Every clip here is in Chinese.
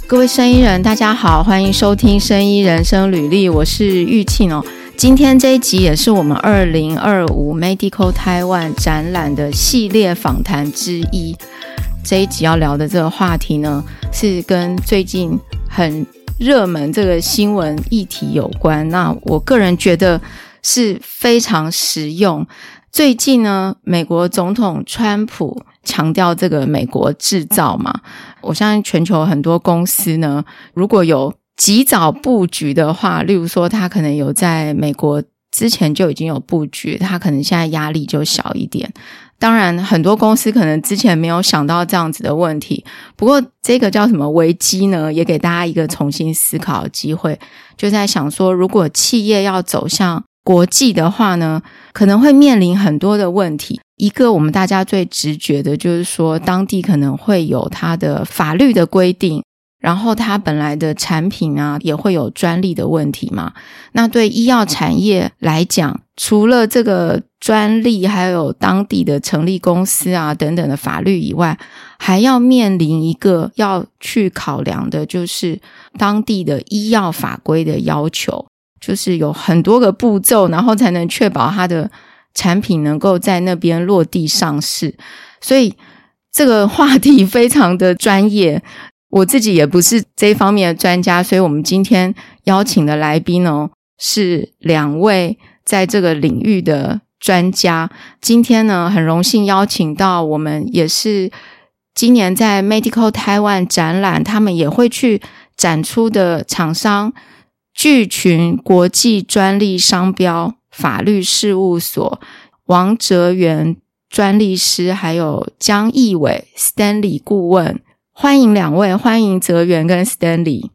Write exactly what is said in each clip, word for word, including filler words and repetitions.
各位生医人大家好，欢迎收听生医人生履历，我是玉庆哦。今天这一集也是我们二零二五 Medical Taiwan 展览的系列访谈之一。这一集要聊的这个话题呢，是跟最近很热门这个新闻议题有关，那我个人觉得是非常实用。最近呢，美国总统川普强调这个美国制造嘛，我相信全球很多公司呢，如果有及早布局的话，例如说他可能有在美国之前就已经有布局，他可能现在压力就小一点。当然很多公司可能之前没有想到这样子的问题，不过这个叫什么危机呢，也给大家一个重新思考的机会，就在想说如果企业要走向国际的话呢，可能会面临很多的问题。一个我们大家最直觉的就是说，当地可能会有它的法律的规定，然后它本来的产品啊也会有专利的问题嘛。那对医药产业来讲，除了这个专利还有当地的成立公司啊等等的法律以外，还要面临一个要去考量的就是当地的医药法规的要求，就是有很多个步骤，然后才能确保它的产品能够在那边落地上市。所以这个话题非常的专业，我自己也不是这方面的专家，所以我们今天邀请的来宾呢是两位在这个领域的专家。今天呢很荣幸邀请到我们也是今年在 Medical Taiwan 展览他们也会去展出的厂商聚群国际专利商标法律事务所王哲元专利师，还有江义伟 Stanley 顾问。欢迎两位，欢迎哲元跟 Stanley。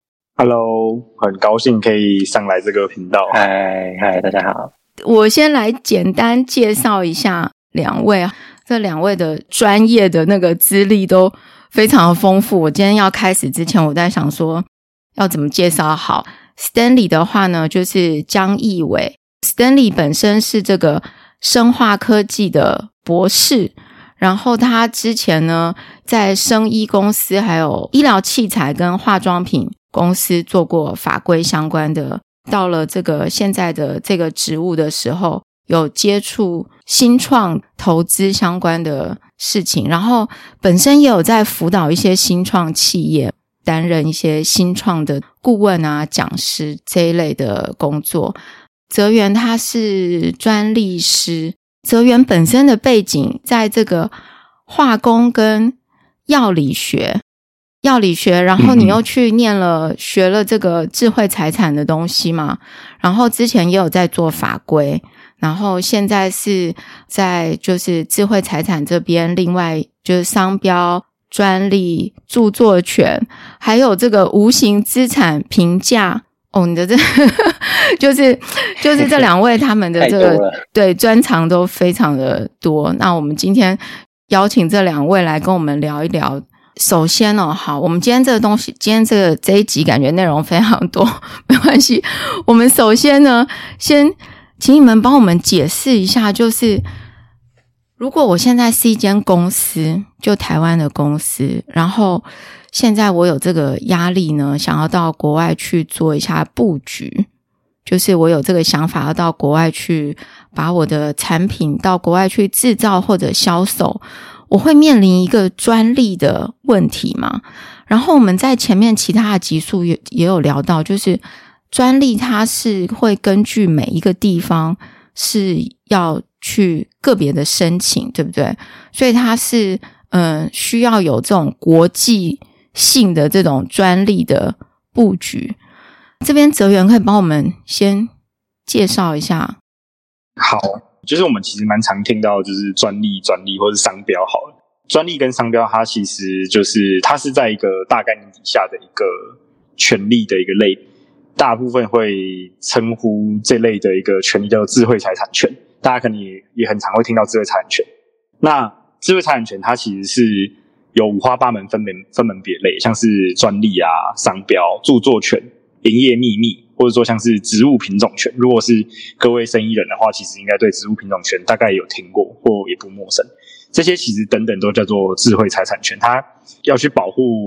Hello， 很高兴可以上来这个频道。 嗨嗨，大家好。 我先来简单介绍一下两位，这两位的专业的那个资历都非常的丰富。我今天要开始之前，我在想说要怎么介绍好。Stanley 的话呢，就是江义伟。Stanley 本身是这个生化科技的博士，然后他之前呢在生医公司还有医疗器材跟化妆品公司做过法规相关的，到了这个现在的这个职务的时候有接触新创投资相关的事情，然后本身也有在辅导一些新创企业，担任一些新创的顾问啊讲师这一类的工作。哲元他是专利师，哲元本身的背景在这个化工跟药理学药理学然后你又去念了学了这个智慧财产的东西嘛，然后之前也有在做法规，然后现在是在就是智慧财产这边，另外就是商标专利著作权还有这个无形资产评价。哦，你的这就是就是这两位他们的这个对专长都非常的多。那我们今天邀请这两位来跟我们聊一聊。首先哦，好，我们今天这个东西，今天这个这一集感觉内容非常多，没关系。我们首先呢，先请你们帮我们解释一下，就是如果我现在是一间公司，就台湾的公司，然后现在我有这个压力呢，想要到国外去做一下布局，就是我有这个想法要到国外去把我的产品到国外去制造或者销售，我会面临一个专利的问题嘛。然后我们在前面其他的集数也也有聊到，就是专利它是会根据每一个地方是要去个别的申请，对不对？所以它是嗯需要有这种国际性的这种专利的布局。这边哲元可以帮我们先介绍一下。 好，就是我们其实蛮常听到就是专利专利或是商标好了。专利跟商标它其实就是它是在一个大概念底下的一个权利的一个类，大部分会称呼这类的一个权利叫做智慧财产权，大家可能 也, 也很常会听到智慧财产权。那智慧财产权它其实是有五花八门分门分门别类，像是专利啊、商标、著作权、营业秘密，或者说像是植物品种权。如果是各位生医人的话，其实应该对植物品种权大概有听过或也不陌生。这些其实等等都叫做智慧财产权，它要去保护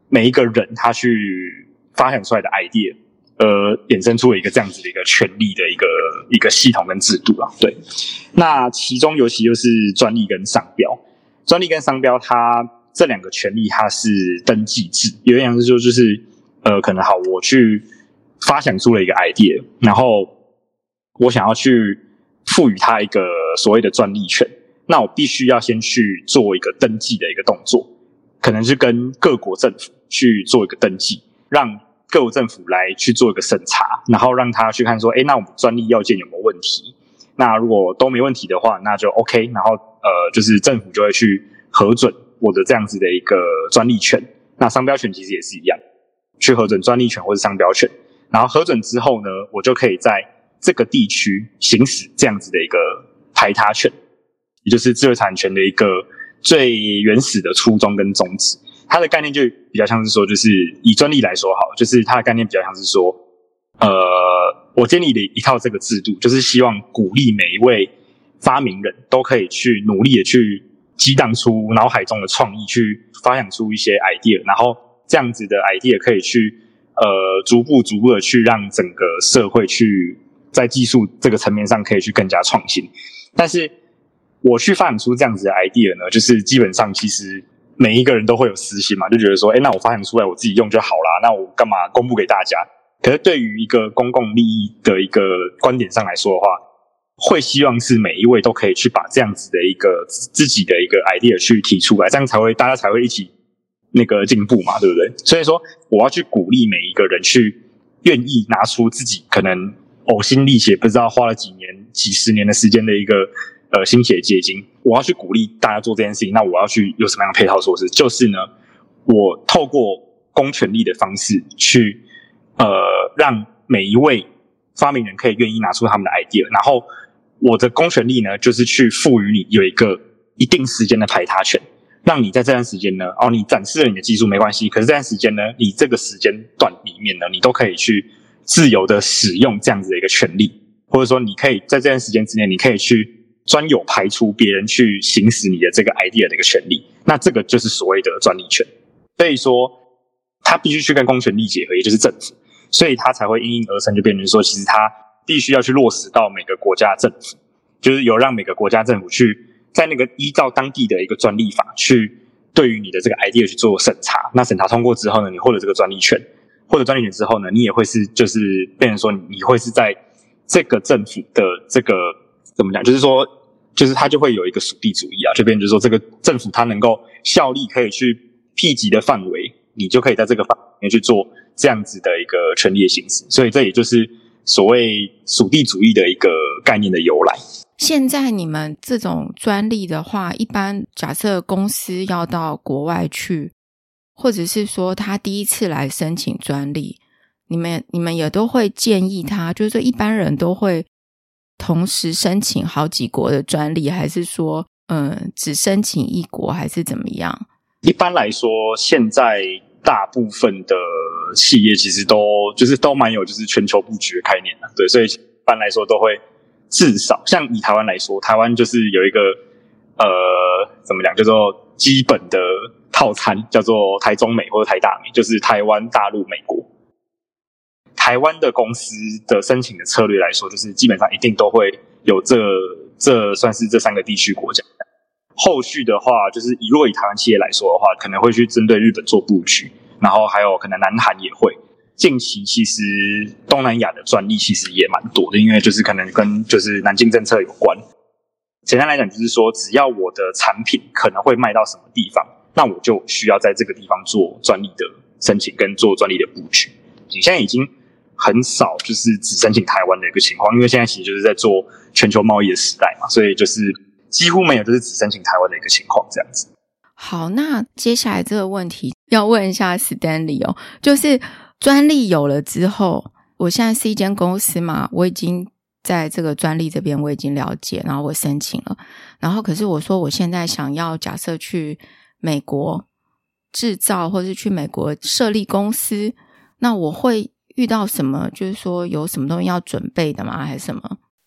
每一个人他去发想出来的 idea， 呃，衍生出了一个这样子的一个权利的一个一个系统跟制度啦。对，那其中尤其就是专利跟商标，专利跟商标它这两个权利它是登记制，有点像是说就是呃，可能好，我去发想出了一个 idea， 然后我想要去赋予它一个所谓的专利权，那我必须要先去做一个登记的一个动作，可能是跟各国政府去做一个登记，让各国政府来去做一个审查，然后让他去看说，诶，那我们专利要件有没有问题？那如果都没问题的话，那就 OK， 然后呃，就是政府就会去核准我的这样子的一个专利权。那商标权其实也是一样，去核准专利权或是商标权，然后核准之后呢，我就可以在这个地区行使这样子的一个排他权，也就是智慧产权的一个最原始的初衷跟宗旨。它的概念就比较像是说，就是以专利来说好，就是它的概念比较像是说，呃，我建立了一套这个制度，就是希望鼓励每一位发明人都可以去努力的去激荡出脑海中的创意，去发想出一些 idea， 然后这样子的 idea 可以去呃逐步逐步的去让整个社会去在技术这个层面上可以去更加创新。但是我去发想出这样子的 idea 呢，就是基本上其实每一个人都会有私心嘛，就觉得说，诶，那我发想出来我自己用就好啦，那我干嘛公布给大家？可是对于一个公共利益的一个观点上来说的话，会希望是每一位都可以去把这样子的一个自己的一个 idea 去提出来，这样才会大家才会一起那个进步嘛，对不对？所以说我要去鼓励每一个人去愿意拿出自己可能呕心沥血不知道花了几年几十年的时间的一个呃心血结晶，我要去鼓励大家做这件事情。那我要去有什么样的配套措施？就是呢，我透过公权力的方式去呃让每一位发明人可以愿意拿出他们的 idea， 然后我的公权力呢，就是去赋予你有一个一定时间的排他权，让你在这段时间呢，哦，你展示了你的技术没关系，可是这段时间呢，你这个时间段里面呢，你都可以去自由的使用这样子的一个权利，或者说你可以在这段时间之内，你可以去专有排除别人去行使你的这个 idea 的一个权利，那这个就是所谓的专利权。所以说，它必须去跟公权力结合，也就是政府，所以它才会因应而生，就变成说，其实它必须要去落实到每个国家政府，就是有让每个国家政府去在那个依照当地的一个专利法去对于你的这个 idea 去做审查。那审查通过之后呢，你获得这个专利权，获得专利权之后呢，你也会是就是变成说你会是在这个政府的这个怎么讲，就是说就是它就会有一个属地主义啊，就变成就是说这个政府它能够效力可以去辟及的范围，你就可以在这个范围里面去做这样子的一个权利的行使。所以这也就是所谓属地主义的一个概念的由来。 现在你们这种专利的话，一般假设公司要到国外去，或者是说他第一次来申请专利，你们你们也都会建议他，就是说一般人都会同时申请好几国的专利，还是说嗯只申请一国，还是怎么样？ 一般来说，现在大部分的企业其实都就是都蛮有就是全球布局的概念的，对，所以一般来说都会至少像以台湾来说，台湾就是有一个呃怎么讲叫做基本的套餐，叫做台中美或者台大美，就是台湾、大陆、美国。台湾的公司的申请的策略来说，就是基本上一定都会有这这算是这三个地区国家。后续的话，就是以如果以台湾企业来说的话，可能会去针对日本做布局，然后还有可能南韩也会。近期其实东南亚的专利其实也蛮多的，因为就是可能跟就是南京政策有关。简单来讲就是说，只要我的产品可能会卖到什么地方，那我就需要在这个地方做专利的申请跟做专利的布局。你现在已经很少就是只申请台湾的一个情况，因为现在其实就是在做全球贸易的时代嘛，所以就是几乎没有就是只申请台湾的一个情况这样子。 好，那接下来这个问题要问一下 Stanley 哦，就是专利有了之后，我现在是一间公司嘛，我已经在这个专利这边我已经了解，然后我申请了，然后可是我说我现在想要假设去美国制造或是去美国设立公司，那我会遇到什么，就是说有什么东西要准备的吗，还是什么？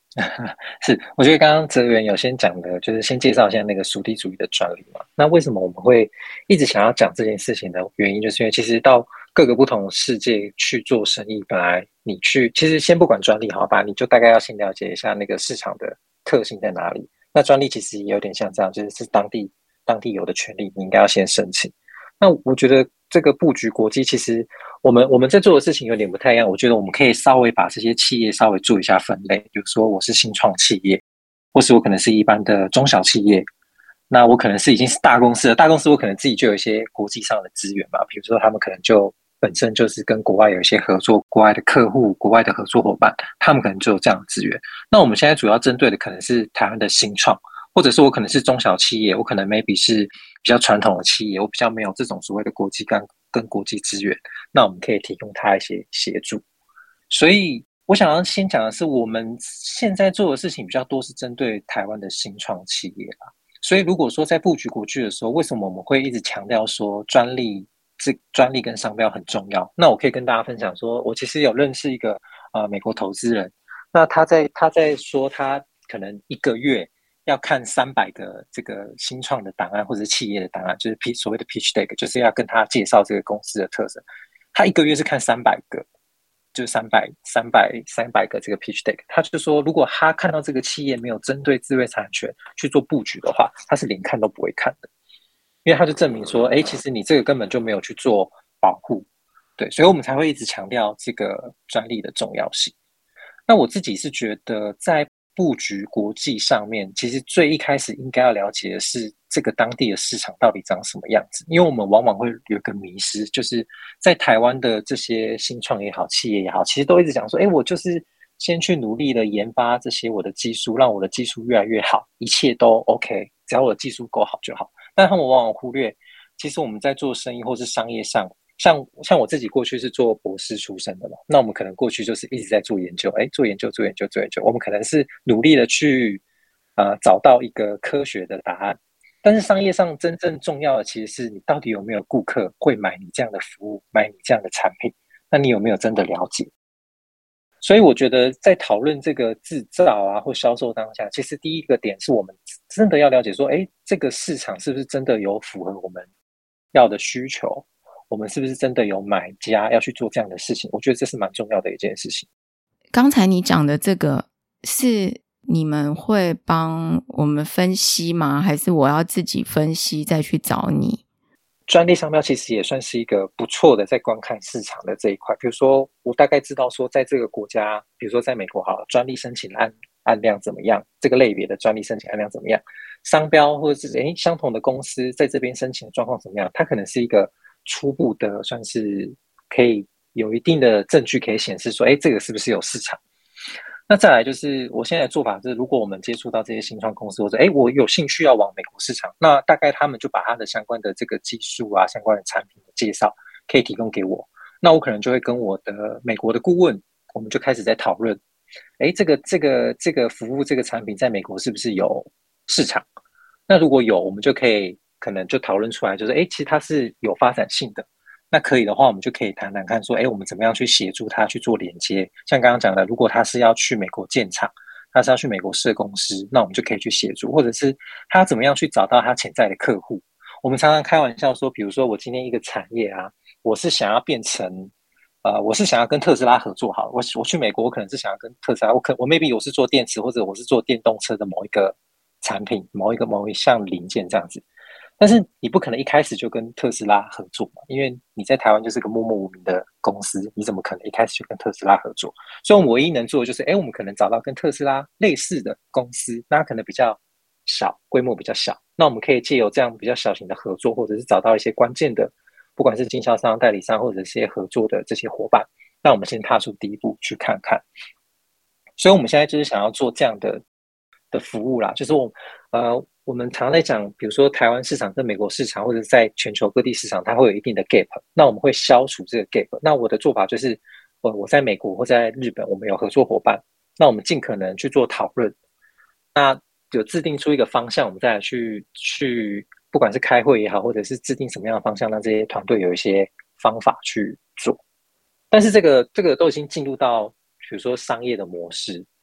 是，我觉得刚刚哲源有先讲的，就是先介绍一下那个属地主义的专利嘛。那为什么我们会一直想要讲这件事情的原因，就是因为其实到各个不同的世界去做生意，本来你去，其实先不管专利好吧，你就大概要先了解一下那个市场的特性在哪里。那专利其实也有点像这样，就是是当地当地有的权利，你应该要先申请。那我觉得这个布局国际，其实我们我们在做的事情有点不太一样。我觉得我们可以稍微把这些企业稍微做一下分类，比如说我是新创企业，或是我可能是一般的中小企业，那我可能是已经是大公司了。大公司我可能自己就有一些国际上的资源吧，比如说他们可能就本身就是跟国外有一些合作，国外的客户、国外的合作伙伴，他们可能就有这样的资源。那我们现在主要针对的可能是台湾的新创。或者是我可能是中小企业，我可能 maybe 是比较传统的企业，我比较没有这种所谓的国际跟跟国际资源，那我们可以提供他一些协助。所以我想要先讲的是，我们现在做的事情比较多是针对台湾的新创企业啦。所以如果说在布局国际的时候，为什么我们会一直强调说专利、这专利跟商标很重要？那我可以跟大家分享说，我其实有认识一个呃美国投资人，那他在他在说他可能一个月要看三百个这个新创的档案或者是企业的档案，就是所谓的 pitch deck， 就是要跟他介绍这个公司的特色。他一个月是看三百个，就是三百、三百、三百个这个 pitch deck。他就说，如果他看到这个企业没有针对智慧产权去做布局的话，他是连看都不会看的，因为他就证明说，哎，其实你这个根本就没有去做保护，对，所以我们才会一直强调这个专利的重要性。那我自己是觉得在布局国际上面，其实最一开始应该要了解的是这个当地的市场到底长什么样子，因为我们往往会有一个迷失，就是在台湾的这些新创也好，企业也好，其实都一直讲说，哎，我就是先去努力的研发这些我的技术，让我的技术越来越好，一切都 OK， 只要我的技术够好就好。但他们往往忽略，其实我们在做生意或是商业上，像像我自己过去是做博士出身的嘛，那我们可能过去就是一直在做研究，哎，做研究，做研究，做研究，我们可能是努力的去呃找到一个科学的答案。但是商业上真正重要的其实是你到底有没有顾客会买你这样的服务，买你这样的产品，那你有没有真的了解？所以我觉得在讨论这个制造啊或销售当下，其实第一个点是我们真的要了解说，哎，这个市场是不是真的有符合我们要的需求？我们是不是真的有买家要去做这样的事情？我觉得这是蛮重要的一件事情。 刚才你讲的这个是你们会帮我们分析吗？还是我要自己分析再去找你？ 专利商标其实也算是一个不错的在观看市场的这一块。比如说我大概知道说在这个国家，比如说在美国好了，专利申请案案量怎么样，这个类别的专利申请案量怎么样，商标或者是诶相同的公司在这边申请的状况怎么样，它可能是一个初步的算是可以有一定的证据可以显示说，哎，这个是不是有市场？那再来就是我现在的做法是，如果我们接触到这些新创公司，或者哎，我有兴趣要往美国市场，那大概他们就把他的相关的这个技术啊、相关的产品的介绍可以提供给我，那我可能就会跟我的美国的顾问，我们就开始在讨论，哎，这个这个这个服务这个产品在美国是不是有市场？那如果有，我们就可以可能就讨论出来，就是哎，其实它是有发展性的。那可以的话，我们就可以谈谈看说，哎，我们怎么样去协助他去做连接？像刚刚讲的，如果他是要去美国建厂，他是要去美国设公司，那我们就可以去协助，或者是他怎么样去找到他潜在的客户。我们常常开玩笑说，比如说我今天一个产业啊，我是想要变成，呃，我是想要跟特斯拉合作好了，我我去美国，我可能是想要跟特斯拉，我可我 maybe 我是做电池，或者我是做电动车的某一个产品，某一个某一项零件这样子。但是你不可能一开始就跟特斯拉合作嘛，因为你在台湾就是个默默无名的公司，你怎么可能一开始就跟特斯拉合作？所以我们唯一能做的就是，哎，我们可能找到跟特斯拉类似的公司，那可能比较小，规模比较小，那我们可以借由这样比较小型的合作，或者是找到一些关键的，不管是经销商、代理商，或者是一些合作的这些伙伴，那我们先踏出第一步去看看。所以我们现在就是想要做这样的的服务啦，就是我呃。我们常在讲，比如说台湾市场跟美国市场，或者在全球各地市场，它会有一定的 gap。那我们会消除这个 gap。那我的做法就是，我我在美国或在日本，我们有合作伙伴，那我们尽可能去做讨论。那有制定出一个方向，我们再来去去，不管是开会也好，或者是制定什么样的方向，让这些团队有一些方法去做。但是这个这个都已经进入到，比如说商业的模式。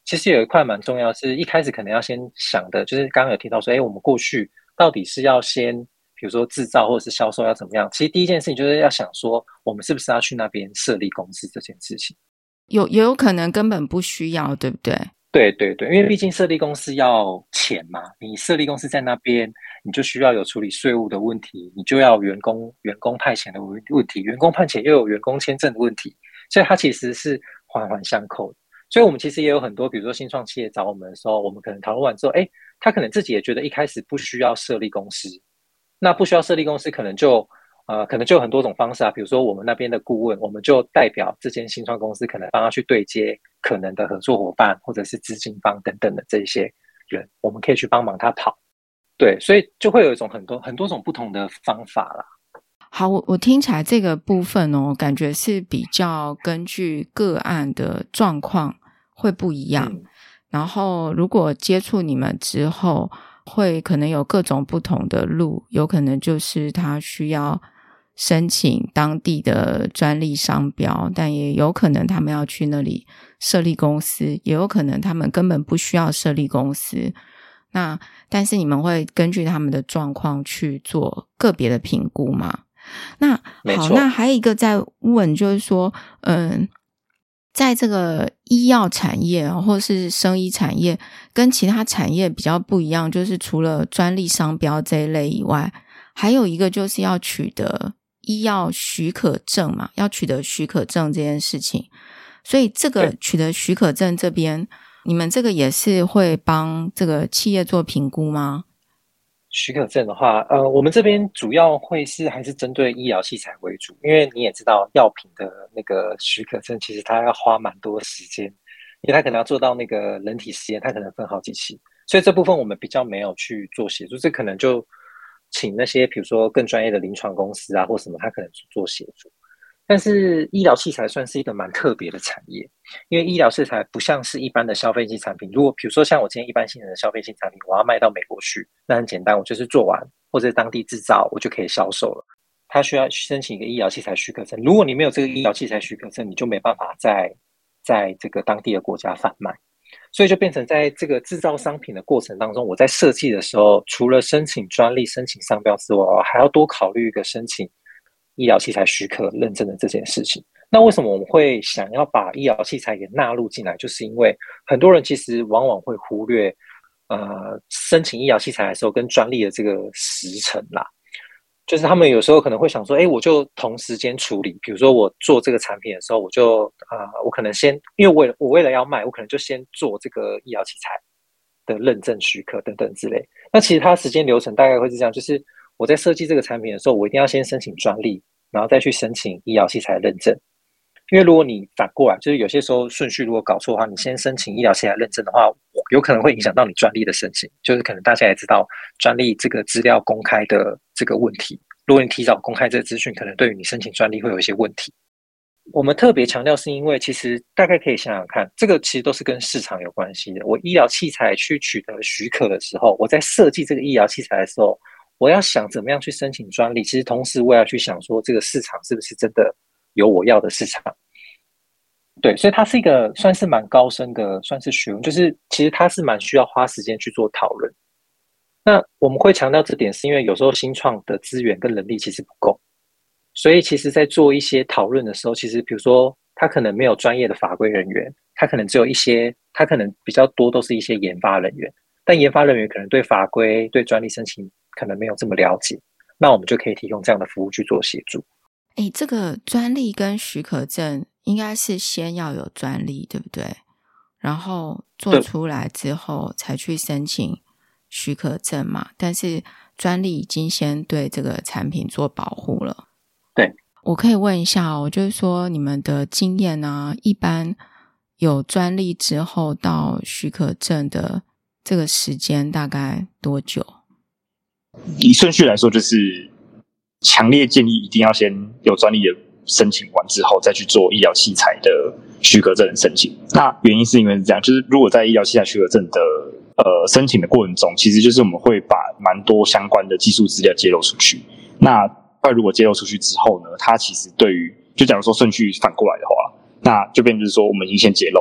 其实有一块蛮重要，是一开始可能要先想的，就是刚刚有提到说，哎，我们过去到底是要先，比如说制造或者是销售要怎么样？其实第一件事情就是要想说，我们是不是要去那边设立公司这件事情。 有也有可能根本不需要，对不对？ 对对对，因为毕竟设立公司要钱嘛，你设立公司在那边，你就需要有处理税务的问题，你就要有员工员工派遣的问题，员工派遣又有员工签证的问题，所以它其实是环环相扣的。所以我们其实也有很多，比如说新创企业找我们的时候，我们可能讨论完之后，哎，他可能自己也觉得一开始不需要设立公司，那不需要设立公司，可能就呃，可能就有很多种方式啊，比如说我们那边的顾问，我们就代表这间新创公司，可能帮他去对接可能的合作伙伴，或者是资金方等等的这些人，我们可以去帮忙他跑。对，所以就会有一种很多很多种不同的方法啦。 好，我我听起来这个部分哦，感觉是比较根据个案的状况会不一样。嗯、然后，如果接触你们之后，会可能有各种不同的路，有可能就是他需要申请当地的专利商标，但也有可能他们要去那里设立公司，也有可能他们根本不需要设立公司。那但是你们会根据他们的状况去做个别的评估吗？那好，那还有一个在问，就是说，嗯，在这个医药产业或是生医产业跟其他产业比较不一样，就是除了专利商标这一类以外，还有一个就是要取得医药许可证嘛，要取得许可证这件事情。所以这个取得许可证这边，你们这个也是会帮这个企业做评估吗？ 许可证的话，呃，我们这边主要会是还是针对医疗器材为主，因为你也知道，药品的那个许可证其实它要花蛮多时间，因为它可能要做到那个人体实验，它可能分好几期，所以这部分我们比较没有去做协助，这可能就请那些比如说更专业的临床公司啊或什么，他可能去做协助。但是医疗器材算是一个蛮特别的产业，因为医疗器材不像是一般的消费性产品。如果比如说像我今天一般性的消费性产品，我要卖到美国去，那很简单，我就是做完或者当地制造，我就可以销售了。它需要申请一个医疗器材许可证，如果你没有这个医疗器材许可证，你就没办法在在这个当地的国家贩卖。所以就变成在这个制造商品的过程当中，我在设计的时候，除了申请专利、申请商标之外，我还要多考虑一个申请医疗器材许可认证的这件事情。那为什么我们会想要把医疗器材也纳入进来？就是因为很多人其实往往会忽略，呃，申请医疗器材的时候跟专利的这个时程啦。就是他们有时候可能会想说，哎，我就同时间处理。比如说我做这个产品的时候，我就啊、呃，我可能先，因为我我为了要卖，我可能就先做这个医疗器材的认证许可等等之类。那其实它时间流程大概会是这样，就是我在设计这个产品的时候，我一定要先申请专利，然后再去申请医疗器材认证。因为如果你反过来，就是有些时候顺序如果搞错的话，你先申请医疗器材认证的话，有可能会影响到你专利的申请。就是可能大家也知道专利这个资料公开的这个问题，如果你提早公开这个资讯，可能对于你申请专利会有一些问题。我们特别强调是因为其实大概可以想想看，这个其实都是跟市场有关系的。我医疗器材去取得许可的时候，我在设计这个医疗器材的时候，我要想怎么样去申请专利，其实同时我也要去想说这个市场是不是真的有我要的市场。对，所以它是一个算是蛮高深的算是学问，就是其实它是蛮需要花时间去做讨论。那我们会强调这点是因为有时候新创的资源跟能力其实不够，所以其实在做一些讨论的时候，其实比如说他可能没有专业的法规人员，他可能只有一些，他可能比较多都是一些研发人员，但研发人员可能对法规对专利申请可能没有这么了解，那我们就可以提供这样的服务去做协助。 诶，这个专利跟许可证应该是先要有专利，对不对？然后做出来之后才去申请许可证嘛，但是专利已经先对这个产品做保护了。 对， 我可以问一下哦，就是说你们的经验啊，一般有专利之后到许可证的这个时间大概多久？ 以顺序来说，就是强烈建议一定要先有专利的申请完之后，再去做医疗器材的许可证的申请。那原因是因为是这样，就是如果在医疗器材许可证的呃申请的过程中，其实就是我们会把蛮多相关的技术资料揭露出去。那如果揭露出去之后呢，它其实对于就假如说顺序反过来的话，那就变成就是说我们已经先揭露了。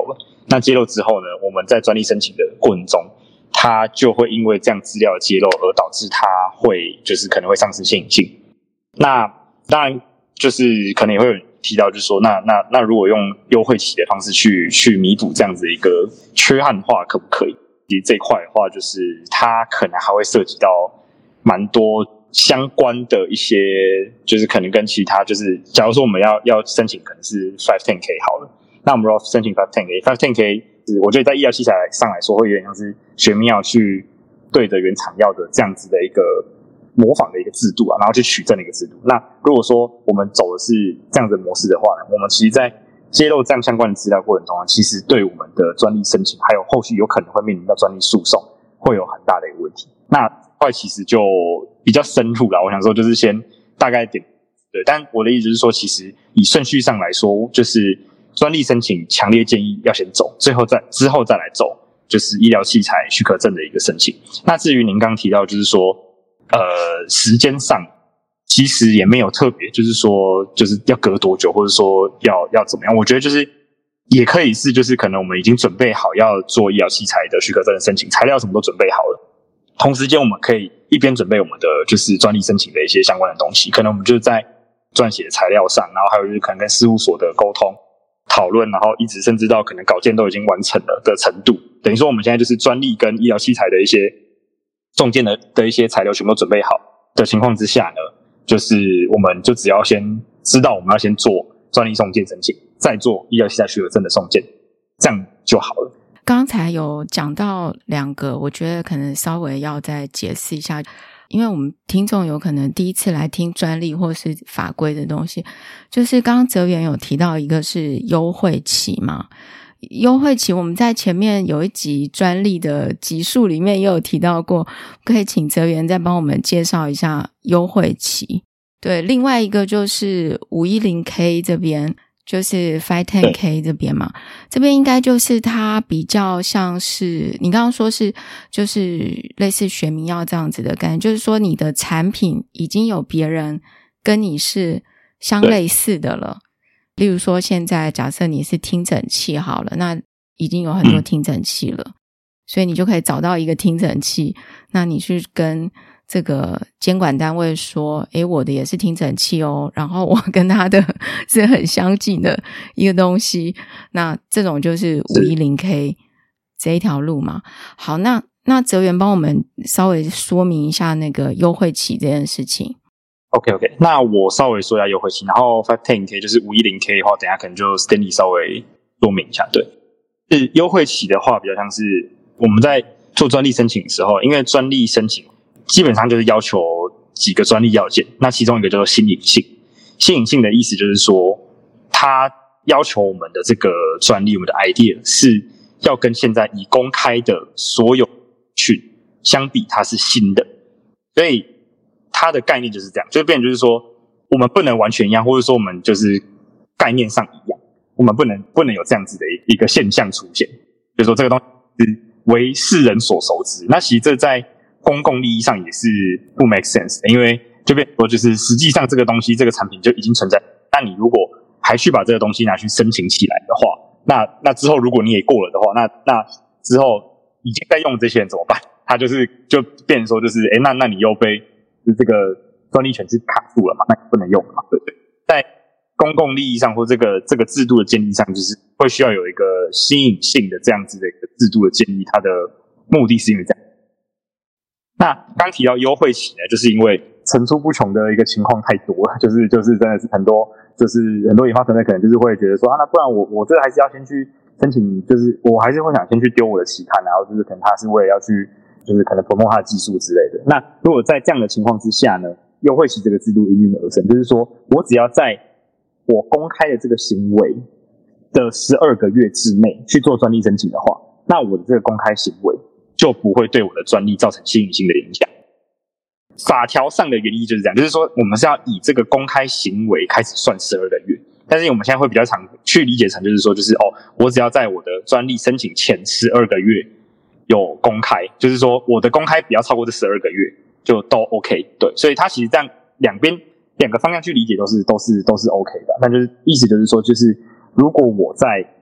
那揭露之后呢，我们在专利申请的过程中，它就会因为这样资料的揭露而导致它会就是可能会丧失新颖性。那当然就是可能也会有人提到，就是说那那那如果用优惠期的方式去去弥补这样子的一个缺憾的话，可不可以？其实这一块的话，就是它可能还会涉及到蛮多相关的一些，就是可能跟其他，就是假如说我们要要申请可能是 五十 K 好了，那我们要申请 五十 K， 五十 K 我觉得在医疗器材上来说，会有点像是学名药去对着原厂药的这样子的一个模仿的一个制度啊，然后去取证的一个制度。那如果说我们走的是这样的模式的话呢，我们其实在揭露这样相关的资料过程中啊，其实对我们的专利申请还有后续有可能会面临到专利诉讼，会有很大的一个问题。那块其实就比较深入啦，我想说就是先大概点对，但我的意思是说，其实以顺序上来说，就是专利申请强烈建议要先走，最后再之后再来走就是医疗器材许可证的一个申请。那至于您刚提到就是说呃时间上其实也没有特别就是说就是要隔多久，或者说要要怎么样，我觉得就是也可以是就是可能我们已经准备好要做医疗器材的许可证的申请，材料什么都准备好了，同时间我们可以一边准备我们的就是专利申请的一些相关的东西，可能我们就在撰写的材料上，然后还有就是可能跟事务所的沟通讨论，然后一直甚至到可能稿件都已经完成了的程度，等于说我们现在就是专利跟医疗器材的一些中间的的一些材料全部都准备好的情况之下呢，就是我们就只要先知道我们要先做专利送件申请，再做医疗器材许可证的送件，这样就好了。 刚才有讲到两个，我觉得可能稍微要再解释一下，因为我们听众有可能第一次来听专利或是法规的东西，就是刚刚哲源有提到一个是优惠期嘛，优惠期我们在前面有一集专利的集数里面也有提到过，可以请哲源再帮我们介绍一下优惠期。对，另外一个就是五一零 K 这边，就是 五十 K 这边嘛，这边应该就是它比较像是你刚刚说是就是类似学名药这样子的感觉，就是说你的产品已经有别人跟你是相类似的了。例如说现在假设你是听诊器好了，那已经有很多听诊器了，嗯，所以你就可以找到一个听诊器，那你去跟这个监管单位说，诶，我的也是听诊器哦，然后我跟他的是很相近的一个东西，那这种就是五一零 K 这一条路嘛。好，那那哲源帮我们稍微说明一下那个优惠期这件事情。 OK OK， 那我稍微说一下优惠期，然后 五十 K 就是五一零 K 的话，等一下可能就 Stanley 稍微说明一下。对，是优惠期的话，比较像是我们在做专利申请的时候，因为专利申请基本上就是要求几个专利要件，那其中一个叫做新颖性。新颖性的意思就是说，它要求我们的这个专利，我们的 idea 是要跟现在已公开的所有群相比，它是新的，所以它的概念就是这样，就变成就是说，我们不能完全一样，或者说我们就是概念上一样，我们不能不能有这样子的一个现象出现，就是说这个东西是为世人所熟知。那其实这在公共利益上也是不 make sense 的，因为就变说就是实际上这个东西这个产品就已经存在，那你如果还去把这个东西拿去申请起来的话，那那之后如果你也过了的话，那那之后已经在用的这些人怎么办？他就是就变成说就是诶那那你又被这个专利权是卡住了嘛，那你不能用了嘛，对不对？在公共利益上或这个这个制度的建立上，就是会需要有一个新颖性的这样子的一个制度的建立，它的目的是因为这样。那刚提到优惠期呢，就是因为层出不穷的一个情况太多了，就是就是真的是很多，就是很多研发团队可能就是会觉得说啊，那不然我我这还是要先去申请，就是我还是会想先去丢我的期刊，然后就是可能他是为了要去就是可能 promote 他的技术之类的。那如果在这样的情况之下呢，优惠期这个制度应运而生，就是说我只要在我公开的这个行为的十二个月之内去做专利申请的话，那我的这个公开行为就不会对我的专利造成新颖性的影响。法条上的原意就是这样，就是说我们是要以这个公开行为开始算十二个月，但是我们现在会比较常去理解成就是说就是哦，我只要在我的专利申请前十二个月有公开，就是说我的公开不要超过这十二个月就都 OK。 对，所以它其实这样两边两个方向去理解都是都是都是 OK 的。那就是意思就是说，就是如果我在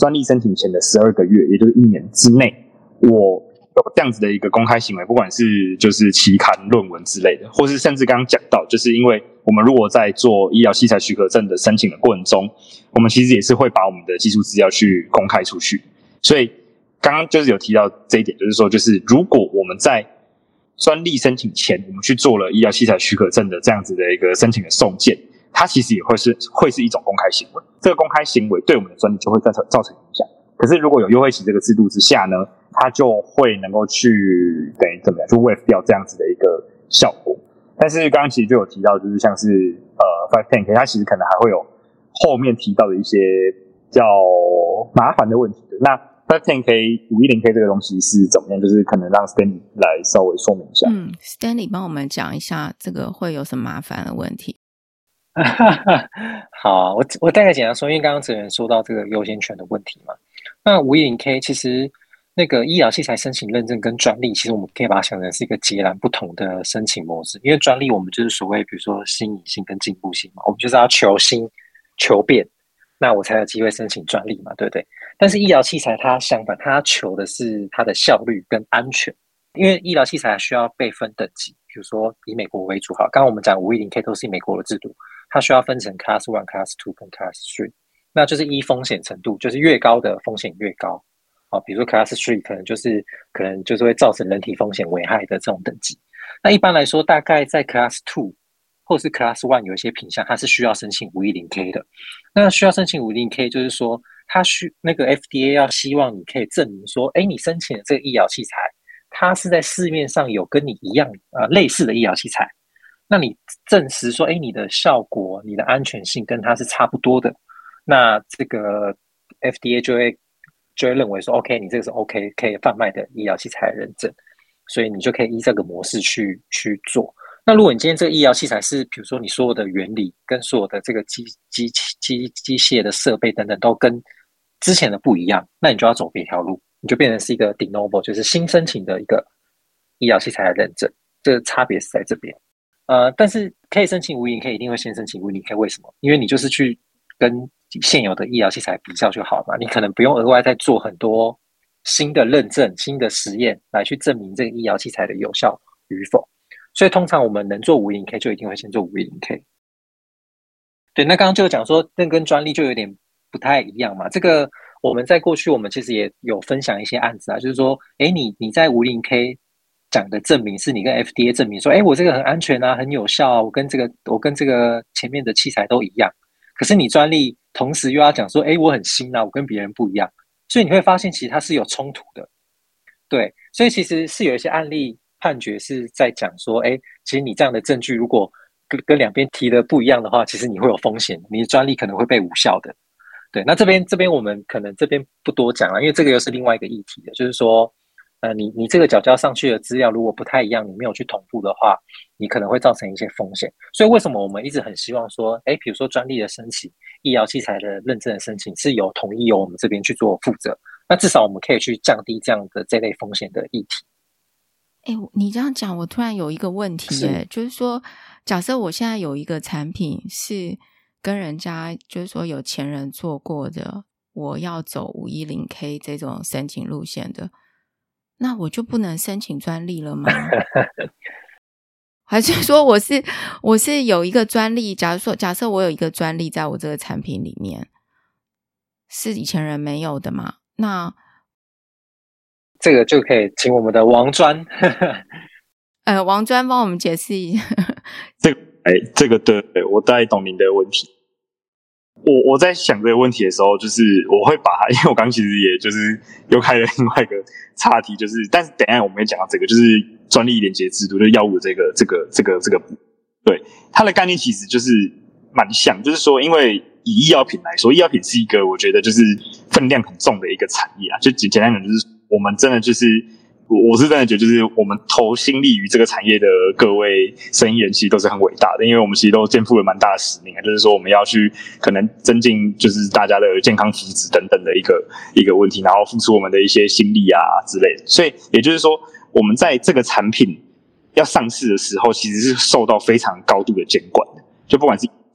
专利申请前的十二个月，也就是一年之内，我有这样子的一个公开行为，不管是就是期刊论文之类的，或是甚至刚刚讲到，就是因为我们如果在做医疗器材许可证的申请的过程中，我们其实也是会把我们的技术资料去公开出去。所以刚刚就是有提到这一点，就是说，就是如果我们在专利申请前，我们去做了医疗器材许可证的这样子的一个申请的送件，它其实也会是会是一种公开行为。这个公开行为对我们的专利就会造成造成影响。可是如果有优惠期这个制度之下呢，它就会能够去等于怎么样，就 waive 掉这样子的一个效果。但是刚刚其实就有提到，就是像是呃 five ten K， 它其实可能还会有后面提到的一些比较麻烦的问题的。那 five ten K 五一零 K 这个东西是怎么样？就是可能让 Stanley 来稍微说明一下。 嗯 ，Stanley 帮我们讲一下这个会有什么麻烦的问题。 好，我我大概简单说，因为刚刚哲元说到这个优先权的问题嘛。那五一零 K 其实那个医疗器材申请认证跟专利，其实我们可以把它想成是一个截然不同的申请模式。因为专利我们就是所谓比如说新颖性跟进步性嘛，我们就是要求新求变，那我才有机会申请专利嘛，对不对？但是医疗器材它相反，它求的是它的效率跟安全。因为医疗器材需要被分等级，比如说以美国为主，好，刚刚我们讲五一零 K 都是以美国的制度，它需要分成 Class one、Class two 跟 Class three， 那就是依风险程度，就是越高的风险越高。好，比如说 Class three 可能就是可能就是会造成人体风险危害的这种等级。那一般来说，大概在 Class two 或是 Class one 有一些品项，它是需要申请五一零 K 的。那需要申请五一零 K， 就是说它需那个 F D A 要希望你可以证明说，哎，你申请的这个医疗器材，它是在市面上有跟你一样呃类似的医疗器材，那你证实说，哎，你的效果、你的安全性跟它是差不多的，那这个 F D A 就会就会认为说 ，OK， 你这个是 OK 可以贩卖的医疗器材认证，所以你就可以依这个模式去去做。那如果你今天这个医疗器材是，比如说你所有的原理跟所有的这个机机机机械的设备等等都跟之前的不一样，那你就要走别条路。你就变成是一个 de novo， 就是新申请的一个医疗器材的认证，这个差别是在这边。呃，但是可以申请五一零 K， 一定会先申请五一零 K， 为什么？因为你就是去跟现有的医疗器材比较就好嘛，你可能不用额外再做很多新的认证、新的实验来去证明这个医疗器材的有效与否。所以通常我们能做五一零 K， 就一定会先做五一零 K。对，那刚刚就讲说，这跟专利就有点不太一样嘛，这个。我们在过去，我们其实也有分享一些案子啊，就是说，哎，你你在五一零 K 讲的证明是你跟 F D A 证明说，哎，我这个很安全啊，很有效啊，我跟这个我跟这个前面的器材都一样。可是你专利同时又要讲说，哎，我很新啊，我跟别人不一样，所以你会发现其实它是有冲突的。对，所以其实是有一些案例判决是在讲说，哎，其实你这样的证据如果跟跟两边提的不一样的话，其实你会有风险，你的专利可能会被无效的。对，那这边这边我们可能这边不多讲了，因为这个又是另外一个议题的，就是说，呃，你你这个缴交上去的资料如果不太一样，你没有去同步的话，你可能会造成一些风险。所以为什么我们一直很希望说，哎，比如说专利的申请、医疗器材的认证的申请是由统一由我们这边去做负责，那至少我们可以去降低这样的这类风险的议题。 哎，你这样讲，我突然有一个问题，耶，就是说，假设我现在有一个产品是跟人家就是说有前人做过的，我要走五一零 K 这种申请路线的，那我就不能申请专利了吗？还是说我是我是有一个专利，假如说假设我有一个专利在我这个产品里面是以前人没有的嘛？那这个就可以请我们的王专呃，王专帮我们解释一下这个哎，这个对，我大概懂您的问题。我我在想这个问题的时候，就是我会把它，因为我刚其实也就是又开了另外一个岔题，就是但是等一下我们也讲到这个，就是专利连结制度，就是药物的这个这个这个这个，对它的概念其实就是蛮像，就是说，因为以医药品来说，医药品是一个我觉得就是分量很重的一个产业啊，就简单讲就是我们真的就是。我是真的觉得，就是我们投心力于这个产业的各位生意人，其实都是很伟大的，因为我们其实都肩负了蛮大的使命啊，就是说我们要去可能增进就是大家的健康体质等等的一个一个问题，然后付出我们的一些心力啊之类的。所以也就是说，我们在这个产品要上市的时候，其实是受到非常高度的监管的，就不管是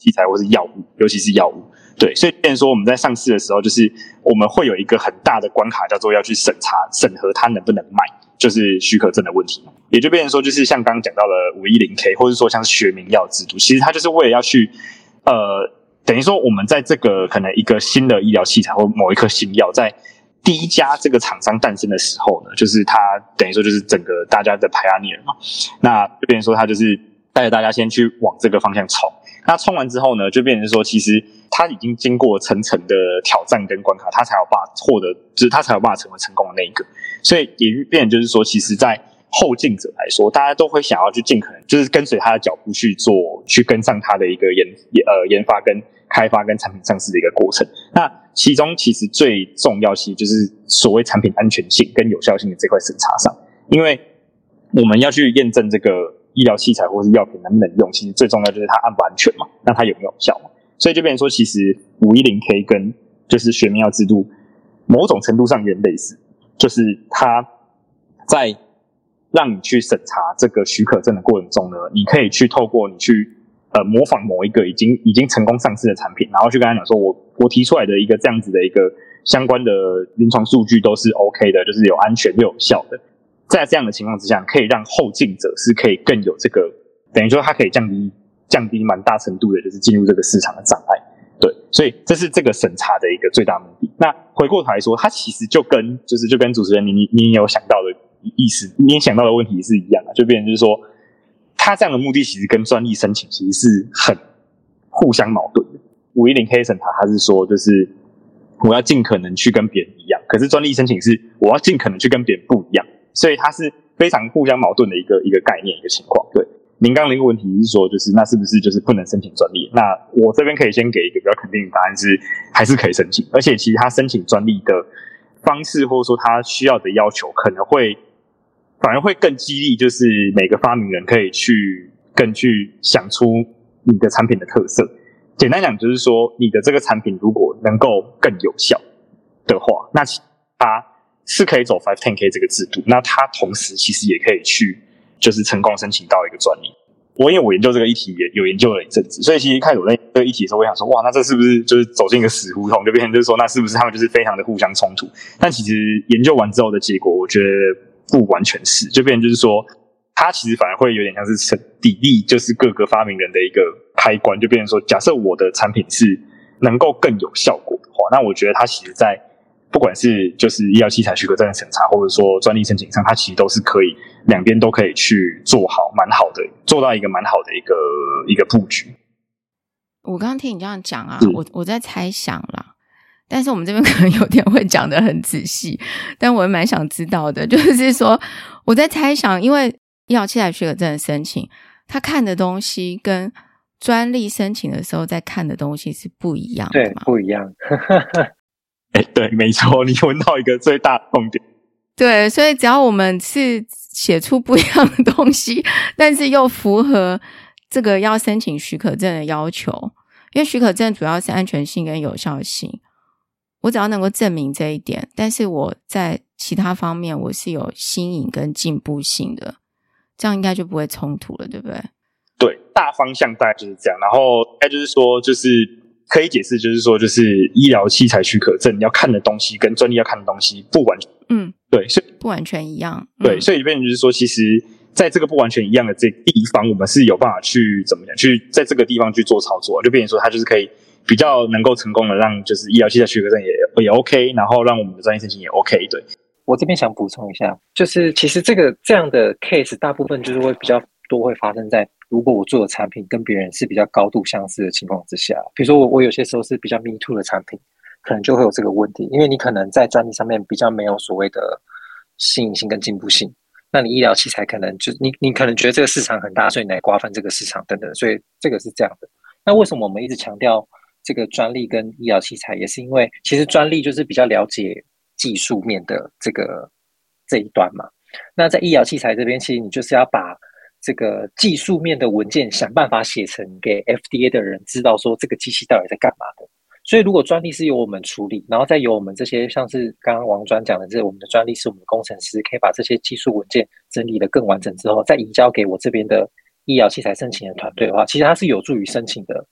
器材或是药物，尤其是药物。对，所以变成说我们在上市的时候，就是我们会有一个很大的关卡，叫做要去审查、审核它能不能卖，就是许可证的问题。也就变成说，就是像刚刚讲到的五一零 K， 或者说像是学名药制度，其实它就是为了要去，呃，等于说我们在这个可能一个新的医疗器材或某一颗新药，在第一家这个厂商诞生的时候呢，就是它等于说就是整个大家的 pioneer 嘛，那就变成说它就是带着大家先去往这个方向冲。那冲完之后呢，就变成说，其实他已经经过层层的挑战跟关卡，他才有办法获得，就是他才有办法成为成功的那一个。所以也变成就是说，其实在后进者来说，大家都会想要去尽可能就是跟随他的脚步去做，去跟上他的一个研呃研发跟开发跟产品上市的一个过程。那其中其实最重要，其实就是所谓产品安全性跟有效性的这块审查上，因为我们要去验证这个医疗器材或是药品能不能用，其实最重要就是它安不安全嘛，那它有没有效嘛。所以就变成说，其实五一零 K 跟就是学名药制度某种程度上有点类似，就是它在让你去审查这个许可证的过程中呢，你可以去透过你去呃模仿某一个已经已经成功上市的产品，然后去跟他讲说，我我提出来的一个这样子的一个相关的临床数据都是 OK 的，就是有安全又有效的。在这样的情况之下，可以让后进者是可以更有这个，等于说它可以降低降低蛮大程度的，就是进入这个市场的障碍。对，所以这是这个审查的一个最大目的。那回过头来说，它其实就跟就是就跟主持人你你你有想到的意思，你想到的问题是一样的，就变成就是说，它这样的目的其实跟专利申请其实是很互相矛盾的。五一零 K 审查它是说就是我要尽可能去跟别人一样，可是专利申请是我要尽可能去跟别人不一样。所以它是非常互相矛盾的一个一个概念一个情况。对，您刚刚的一个问题是说，就是那是不是就是不能申请专利？那我这边可以先给一个比较肯定的答案是，还是可以申请，而且其实它申请专利的方式或者说它需要的要求，可能会反而会更激励，就是每个发明人可以去更去想出你的产品的特色。简单讲就是说，你的这个产品如果能够更有效的话，那它是可以走 五十 K 这个制度，那它同时其实也可以去就是成功申请到一个专利。我因为我研究这个议题也有研究了一阵子，所以其实开始我在这个议题的时候，我想说，哇，那这是不是就是走进一个死胡同？就变成就是说，那是不是他们就是非常的互相冲突？但其实研究完之后的结果，我觉得不完全是，就变成就是说，它其实反而会有点像是砥砺，就是各个发明人的一个开关，就变成说，假设我的产品是能够更有效果的话，那我觉得它其实在不管是就是医疗器材许可证的审查，或者说专利申请上，它其实都是可以两边都可以去做好蛮好的，做到一个蛮好的一个一个布局。 我刚刚听你这样讲啊，我我在猜想啦，但是我们这边可能有点会讲得很仔细，但我也蛮想知道的，就是说我在猜想，因为医疗器材许可证的申请，他看的东西跟专利申请的时候在看的东西是不一样的嘛？ 对，不一样。 哎，对，没错，你闻到一个最大的痛点。 对，所以只要我们是写出不一样的东西，但是又符合这个要申请许可证的要求，因为许可证主要是安全性跟有效性，我只要能够证明这一点，但是我在其他方面我是有新颖跟进步性的，这样应该就不会冲突了，对不对？ 对，大方向大概就是这样，然后应该就是说就是可以解释，就是说，就是医疗器材许可证要看的东西跟专利要看的东西不完全， 嗯， 对，所以不完全一样， 嗯、对，所以变成就是说，其实在这个不完全一样的这个地方，我们是有办法去怎么讲，去在这个地方去做操作，就变成说，它就是可以比较能够成功的让就是医疗器材许可证也也 OK， 然后让我们的专利申请也 OK。对， 我这边想补充一下，就是其实这个这样的 case 大部分就是会比较多会发生在如果我做的产品跟别人是比较高度相似的情况之下，比如说我我有些时候是比较 me too 的产品，可能就会有这个问题，因为你可能在专利上面比较没有所谓的新颖性跟进步性，那你医疗器材可能就你你可能觉得这个市场很大，所以你来瓜分这个市场等等，所以这个是这样的。那为什么我们一直强调这个专利跟医疗器材，也是因为其实专利就是比较了解技术面的这个这一端嘛。那在医疗器材这边，其实你就是要把这个技术面的文件想办法写成给 F D A 的人知道说这个机器到底在干嘛的。所以如果专利是由我们处理，然后再由我们这些像是刚刚王专讲的，这我们的专利是我们的工程师可以把这些技术文件整理得更完整之后，再移交给我这边的医疗器材申请的团队的话，其实它是有助于申请的流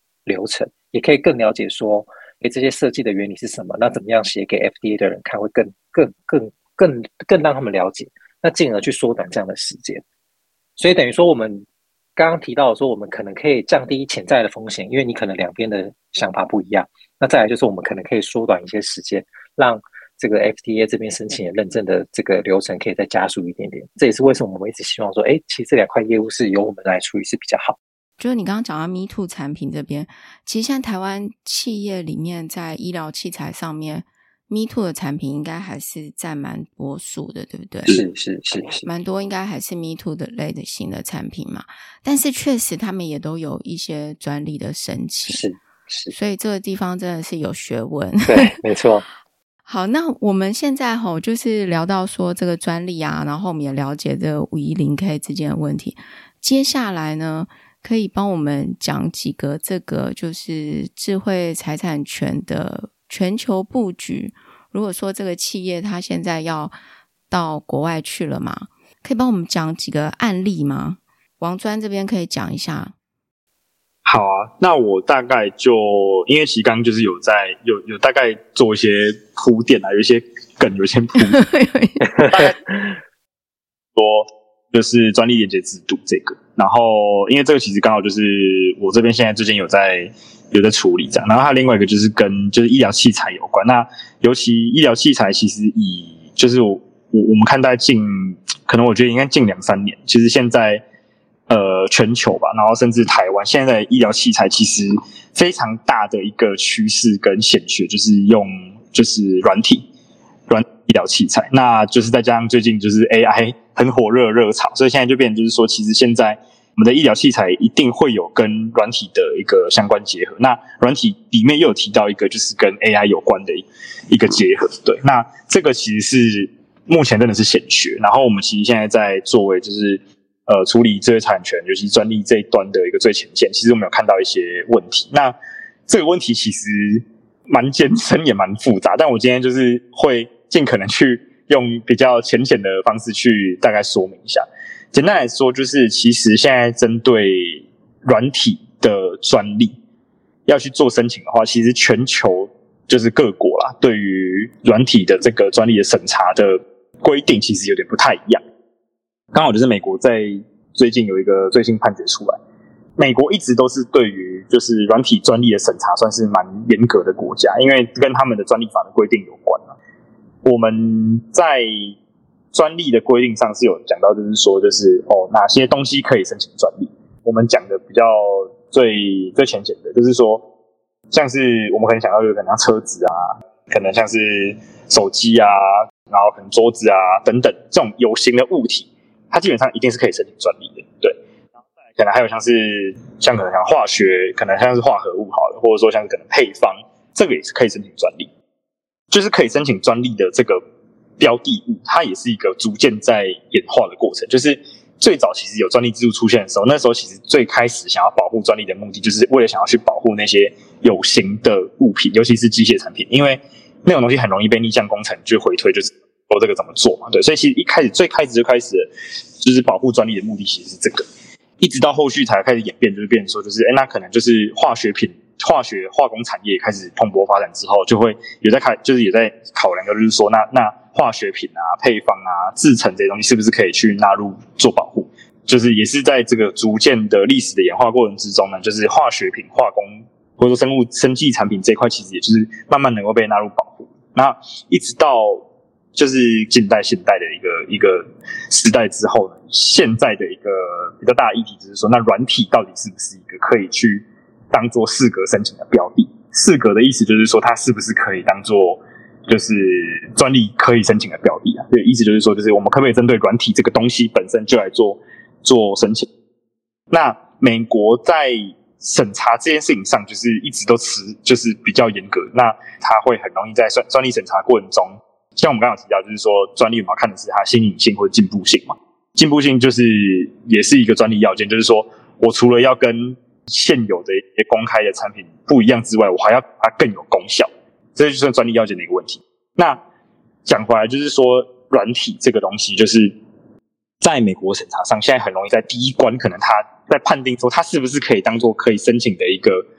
流程，也可以更了解说，诶，这些设计的原理是什么，那怎么样写给 F D A 的人看会更更更更更让他们了解，那进而去缩短这样的时间。所以等于说我们刚刚提到的说，我们可能可以降低潜在的风险，因为你可能两边的想法不一样。那再来就是我们可能可以缩短一些时间，让这个 F D A 这边申请认证的这个流程可以再加速一点点。这也是为什么我们一直希望说，哎，其实这两块业务是由我们来处理是比较好。 就是你刚刚讲到 Me Too 产品这边，其实现在台湾企业里面在医疗器材上面 Me Too 的产品应该还是占蛮多数的，对不对？ 是是是是， 蛮多应该还是 Me Too 的类的型的产品嘛。但是确实他们也都有一些专利的申请， 是是， 所以这个地方真的是有学问。 对，没错。 好，那我们现在吼就是聊到说这个专利啊，然后我们也了解这个五一零 K 之间的问题。接下来呢，可以帮我们讲几个这个就是智慧财产权的全球布局。如果说这个企业它现在要到国外去了嘛，可以帮我们讲几个案例吗？王专这边可以讲一下。 好啊，那我大概就因为其实刚刚就是有在有有大概做一些铺垫啊，有一些梗，有一些铺大概说就是专利连结制度这个，然后因为这个其实刚好就是我这边现在最近有在有在处理这样，然后它另外一个就是跟就是医疗器材有关，那尤其医疗器材其实以就是我我们看待近可能我觉得应该近两三年，其实现在。呃，全球吧，然后甚至台湾，现在的医疗器材其实非常大的一个趋势跟显学，就是用就是软体软医疗器材，那就是再加上最近就是 A I 很火热热潮，所以现在就变成就是说，其实现在我们的医疗器材一定会有跟软体的一个相关结合。那软体里面又有提到一个就是跟 A I 有关的一个结合，对，那这个其实是目前真的是显学，然后我们其实现在在作为就是。呃，处理智慧财产权，尤其专利这一端的一个最前线，其实我们有看到一些问题。那这个问题其实蛮艰深，也蛮复杂。但我今天就是会尽可能去用比较浅显的方式去大概说明一下。简单来说，就是其实现在针对软体的专利要去做申请的话，其实全球就是各国啦，对于软体的这个专利的审查的规定，其实有点不太一样。刚好就是美国在最近有一个最新判决出来，美国一直都是对于就是软体专利的审查算是蛮严格的国家，因为跟他们的专利法的规定有关啊。我们在专利的规定上是有讲到，就是说就是哦哪些东西可以申请专利。我们讲的比较最最浅显的，就是说像是我们可能想到有可能像车子啊，可能像是手机啊，然后可能桌子啊等等这种有形的物体。它基本上一定是可以申请专利的，对。然后再来可能还有像是像可能像化学，可能像是化合物好了，或者说像是可能配方，这个也是可以申请专利。就是可以申请专利的这个标的物，它也是一个逐渐在演化的过程。就是最早其实有专利制度出现的时候，那时候其实最开始想要保护专利的目的，就是为了想要去保护那些有形的物品，尤其是机械产品，因为那种东西很容易被逆向工程就回推，就是。说这个怎么做嘛？对，所以其实一开始最开始就开始就是保护专利的目的其实是这个，一直到后续才开始演变，就是变成说就是哎，那可能就是化学品、化学化工产业开始蓬勃发展之后，就会有在开，就是也在考量，就是说那那化学品啊、配方啊、制成这些东西是不是可以去纳入做保护？就是也是在这个逐渐的历史的演化过程之中呢，就是化学品、化工或者说生物生技产品这一块，其实也就是慢慢能够被纳入保护。那一直到就是近代现代的一个一个时代之后呢，现在的一个比较大的议题就是说，那软体到底是不是一个可以去当做适格申请的标的？适格的意思就是说，它是不是可以当做就是专利可以申请的标的啊？对，意思就是说，就是我们可不可以针对软体这个东西本身就来做做申请？那美国在审查这件事情上，就是一直都持就是比较严格，那它会很容易在专专利审查过程中。像我们刚刚有提到，就是说专利我们要看的是它新颖性或者进步性嘛。进步性就是也是一个专利要件，就是说我除了要跟现有的一些公开的产品不一样之外，我还要它更有功效，这就是专利要件的一个问题。那讲回来就是说，软体这个东西，就是在美国审查上，现在很容易在第一关，可能它在判定说它是不是可以当做可以申请的一个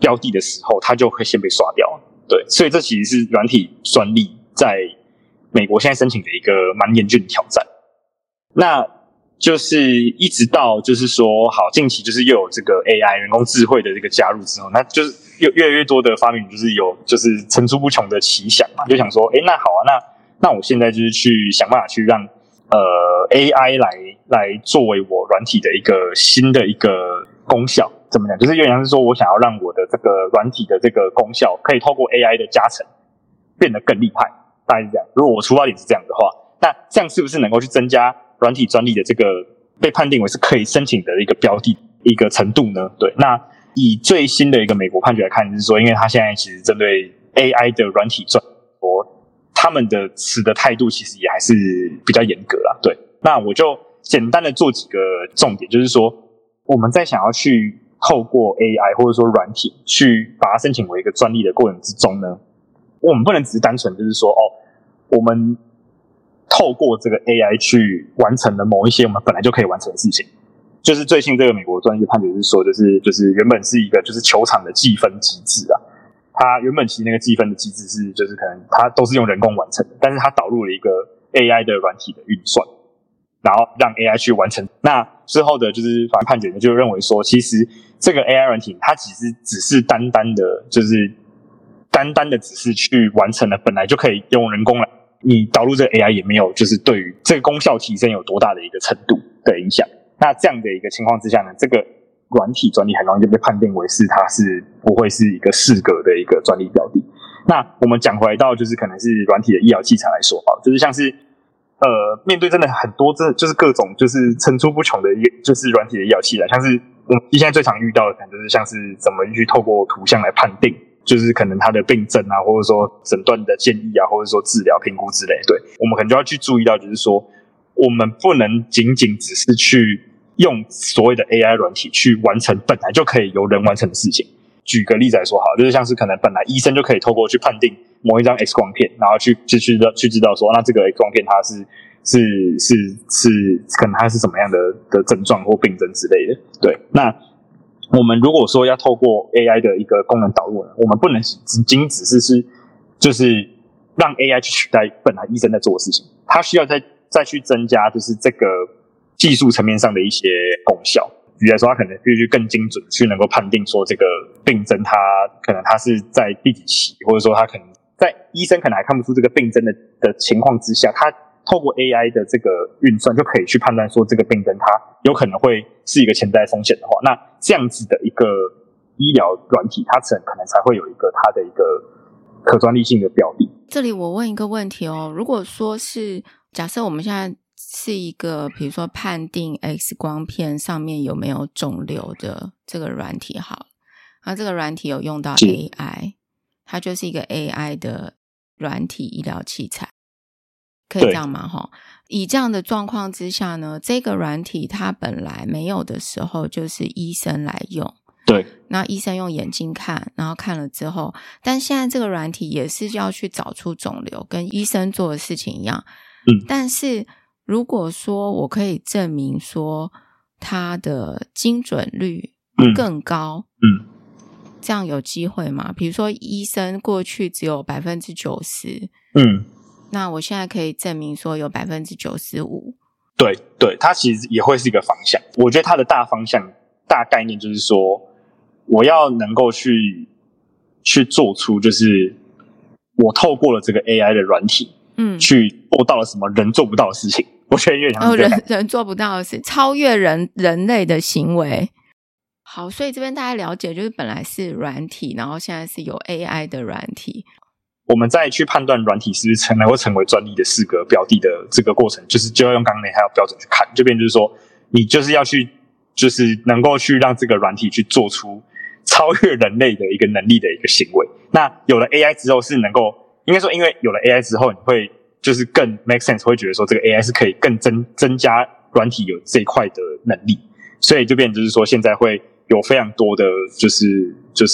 标的的时候，它就会先被刷掉。对，所以这其实是软体专利在美国现在申请的一个蛮严峻的挑战。那就是一直到就是说，好，近期就是又有这个 A I 人工智慧的这个加入之后，那就是越越来越多的发明就是有就是层出不穷的奇想嘛，就想说，哎，那好啊，那那我现在就是去想办法去让呃 A I 来来作为我软体的一个新的一个功效，怎么讲？就是有点像是说我想要让我的这个软体的这个功效可以透过 A I 的加成变得更厉害，大概是这样。如果我出发点是这样的话，那这样是不是能够去增加软体专利的这个被判定为是可以申请的一个标的一个程度呢？对，那以最新的一个美国判决来看，就是说，因为他现在其实针对 A I 的软体专利，他们的持的态度其实也还是比较严格啦。对，那我就简单的做几个重点，就是说我们在想要去透过 A I 或者说软体去把它申请为一个专利的过程之中呢，我们不能只是单纯就是说，哦，我们透过这个 A I 去完成了某一些我们本来就可以完成的事情。就是最近这个美国专业判决是说，就是就是原本是一个就是球场的计分机制啊，它原本其实那个计分的机制是就是可能它都是用人工完成的，但是它导入了一个 A I 的软体的运算，然后让 A I 去完成。那之后的就是法院判决呢，就认为说，其实这个 A I 软体它其实只是单单的，就是单单的只是去完成了本来就可以用人工来。你导入这个 A I 也没有就是对于这个功效提升有多大的一个程度的影响。那这样的一个情况之下呢，这个软体专利很容易就被判定为是它是不会是一个适格的一个专利标的。那我们讲回到就是可能是软体的医疗器材来说啊，就是像是呃面对真的很多真的就是各种就是层出不穷的一个就是软体的医疗器材，像是我们现在最常遇到的可能就是像是怎么去透过图像来判定。就是可能他的病症啊，或者说诊断的建议啊，或者说治疗评估之类，对，我们可能就要去注意到，就是说我们不能仅仅只是去用所谓的 A I 软体去完成本来就可以由人完成的事情。举个例子来说好，就是像是可能本来医生就可以透过去判定某一张 X 光片，然后去去去去知道说，那这个 X 光片它是是是是可能它是什么样的的症状或病症之类的，对，那。我们如果说要透过 A I 的一个功能导入呢，我们不能只仅只是是就是让 A I 去取代本来医生在做的事情，它需要再再去增加就是这个技术层面上的一些功效。举例来说，它可能必须更精准去能够判定说这个病症它可能它是在第几期，或者说它可能在医生可能还看不出这个病症的的情况之下，它透过 A I 的这个运算就可以去判断说这个病症它有可能会是一个潜在风险的话，那这样子的一个医疗软体它可能才会有一个它的一个可专利性的标的。 这里我问一个问题哦，如果说是假设我们现在是一个比如说判定 X 光片上面有没有肿瘤的这个软体好，那这个软体有用到 A I， 它就是一个 A I 的软体医疗器材，可以这样吗？以这样的状况之下呢，这个软体它本来没有的时候就是医生来用， 对， 那医生用眼睛看，然后看了之后，但现在这个软体也是要去找出肿瘤，跟医生做的事情一样， 嗯， 但是如果说我可以证明说它的精准率更高， 嗯，嗯， 这样有机会吗？比如说医生过去只有 百分之九十， 嗯， 那我现在可以证明说有 百分之九十五。 对对，它其实也会是一个方向。我觉得它的大方向大概念就是说，我要能够去去做出就是我透过了这个 A I 的软体，嗯，去做到了什么人做不到的事情。我觉得越像是这样、哦、 人人做不到的事，超越人人类的行为。好，所以这边大家了解，就是本来是软体，然后现在是有 A I 的软体。 我们再去判断软体是不是能够成为专利的适格标的的这个过程，就是就要用刚刚那套标准去看，这边就是说，你就是要去，就是能够去让这个软体去做出超越人类的一个能力的一个行为。那有了 A I 之后是能够，应该说，因为有了 A I 之后，你会就是更 make sense， 会觉得说这个 A I 是可以更增增加软体有这一块的能力，所以就变成就是说，现在会有非常多的，就是就是。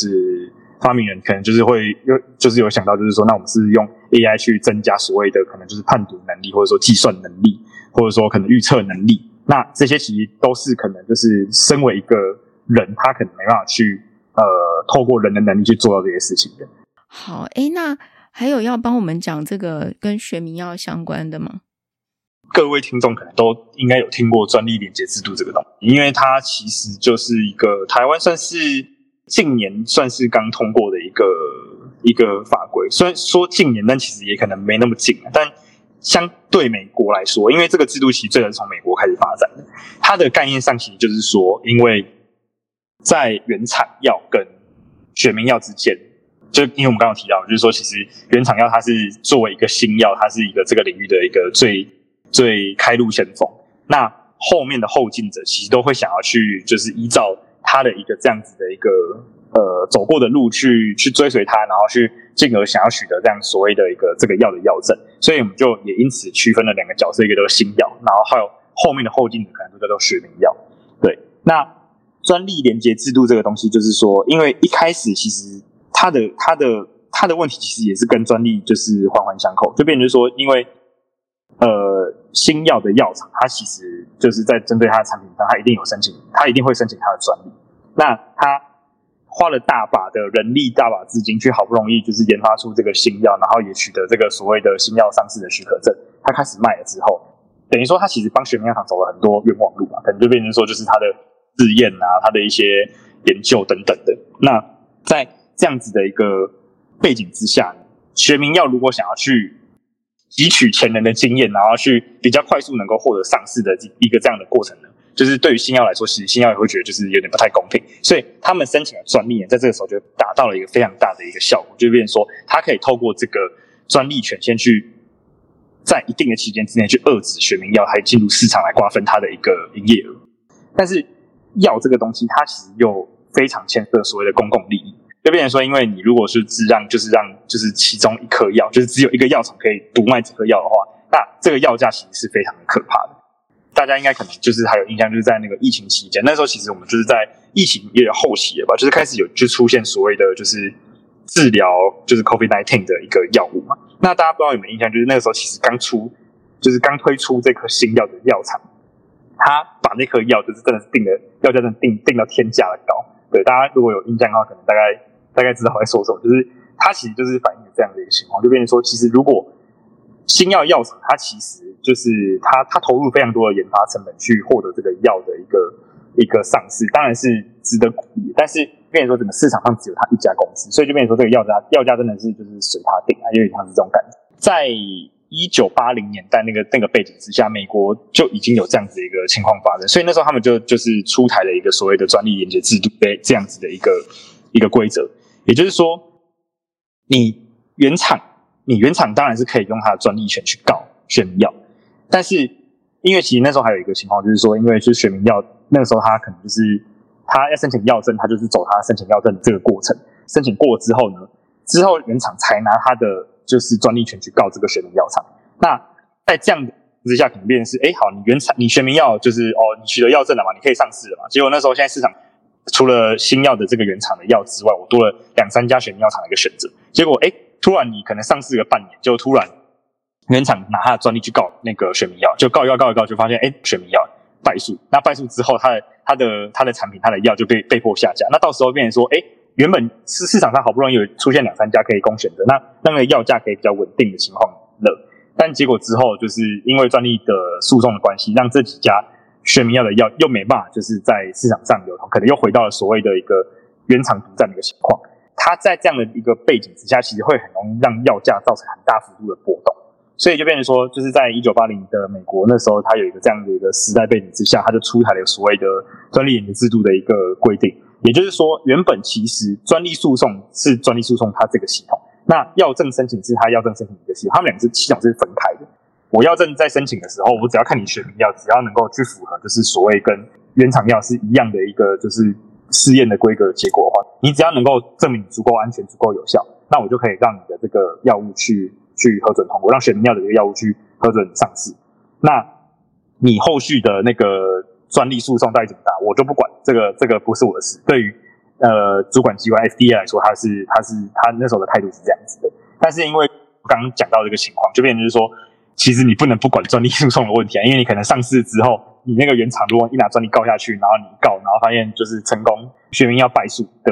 发明人可能就是会有，就是有想到，就是说，那我们是用 A I 去增加所谓的可能就是判读能力，或者说计算能力，或者说可能预测能力。那这些其实都是可能就是身为一个人，他可能没办法去呃透过人的能力去做到这些事情的。 好，诶，那还有要帮我们讲这个跟学名药相关的吗？ 各位听众可能都应该有听过专利连结制度这个东西，因为它其实就是一个台湾算是近年算是刚通过的一个一个法规，虽然说近年，但其实也可能没那么近，但相对美国来说，因为这个制度其实最早是从美国开始发展的，它的概念上其实就是说，因为在原产药跟学名药之间，就因为我们刚刚提到，就是说其实原厂药它是作为一个新药，它是一个这个领域的一个最最开路先锋，那后面的后进者其实都会想要去就是依照它的一个这样子的一个呃走过的路去去追随它，然后去进而想要取得这样所谓的一个这个药的药证，所以我们就也因此区分了两个角色，一个叫做新药，然后还有后面的后进者可能就叫做学名药。对，那专利连结制度这个东西，就是说，因为一开始其实它的它的它的问题其实也是跟专利就是环环相扣，就变成就是说，因为呃新药的药厂，它其实就是在针对它的产品上，它一定有申请，它一定会申请它的专利。那它花了大把的人力、大把资金，去好不容易就是研发出这个新药，然后也取得这个所谓的新药上市的许可证，它开始卖了之后，等于说它其实帮学名药厂走了很多冤枉路嘛，可能就变成说就是它的试验啊，它的一些研究等等的。那在这样子的一个背景之下，学名药如果想要去汲取前人的经验，然后去比较快速能够获得上市的一个这样的过程呢，就是对于新药来说，其实新药也会觉得就是有点不太公平，所以他们申请的专利呢，在这个时候就达到了一个非常大的一个效果，就变成说，它可以透过这个专利权先去在一定的期间之内去遏制学名药还进入市场来瓜分它的一个营业额。但是药这个东西，它其实又非常牵涉所谓的公共利益，就变成说，因为你如果是只让就是让就是其中一颗药，就是只有一个药厂可以独卖这颗药的话，那这个药价其实是非常的可怕的。大家应该可能就是还有印象，就是在那个疫情期间，那时候其实我们就是在疫情也有后期了吧，就是开始有就出现所谓的就是治疗就是 COVID 十九 的一个药物嘛。那大家不知道有没有印象，就是那个时候其实刚出就是刚推出这颗新药的药厂，他把那颗药就是真的是定的药价真的定定到天价的高。对，大家如果有印象的话，可能大概大概知道我在说什么，就是它其实就是反映了这样的一个情况，就变成说，其实如果新药药厂它其实就是它它投入非常多的研发成本去获得这个药的一个一个上市，当然是值得鼓励，但是变成说整个市场上只有它一家公司，所以就变成说这个药价药价真的是就是随它定啊，有点像是这种感觉。在一九八零年代那个那个背景之下，美国就已经有这样子的一个情况发生，所以那时候他们就就是出台了一个所谓的专利连结制度的这样子的一个一个规则，也就是说，你原厂你原厂当然是可以用它的专利权去告学名药，但是因为其实那时候还有一个情况，就是说，因为就是学名药那个时候他可能就是他要申请药证，他就是走他申请药证的这个过程，申请过之后呢，之后原厂才拿他的就是专利权去告这个学名药厂。那在这样之下，可能变成是，哎，好，你原厂你学名药就是哦，你取得药证了嘛，你可以上市了嘛。结果那时候现在市场除了新药的这个原厂的药之外，我多了两三家学名药厂的一个选择。结果，哎，突然你可能上市个半年，就突然原厂拿他的专利去告那个学名药，就告一告告一告，就发现，哎，学名药败诉。那败诉之后，他的他的他的产品，他的药就被被迫下架。那到时候变成说，哎，原本是市场上好不容易有出现两三家可以供选择，那那个药价可以比较稳定的情况了。但结果之后，就是因为专利的诉讼的关系，让这几家学名药的药又没办法就是在市场上流通，可能又回到了所谓的一个原厂独占的一个情况。它在这样的一个背景之下，其实会很容易让药价造成很大幅度的波动。所以就变成说，就是在一九八零的美国那时候，它有一个这样的一个时代背景之下，它就出台了所谓的专利连结制度的一个规定。也就是说，原本其实专利诉讼是专利诉讼它这个系统，那药证申请是它药证申请一个系统，他们两个系统是分开的。我药证在申请的时候，我只要看你学名药，只要能够去符合就是所谓跟原厂药是一样的一个就是试验的规格结果的话，你只要能够证明你足够安全、足够有效，那我就可以让你的这个药物去去核准通过，让学名药的这个药物去核准上市。那你后续的那个专利诉讼到底怎么打，我就不管，这个这个不是我的事。对于呃主管机关 F D A 来说，他是他是他那时候的态度是这样子的。但是因为我刚刚讲到这个情况，就变成就是说，其实你不能不管专利诉讼的问题啊，因为你可能上市之后，你那个原厂如果一拿专利告下去，然后你告，然后发现就是成功学名药败诉的话，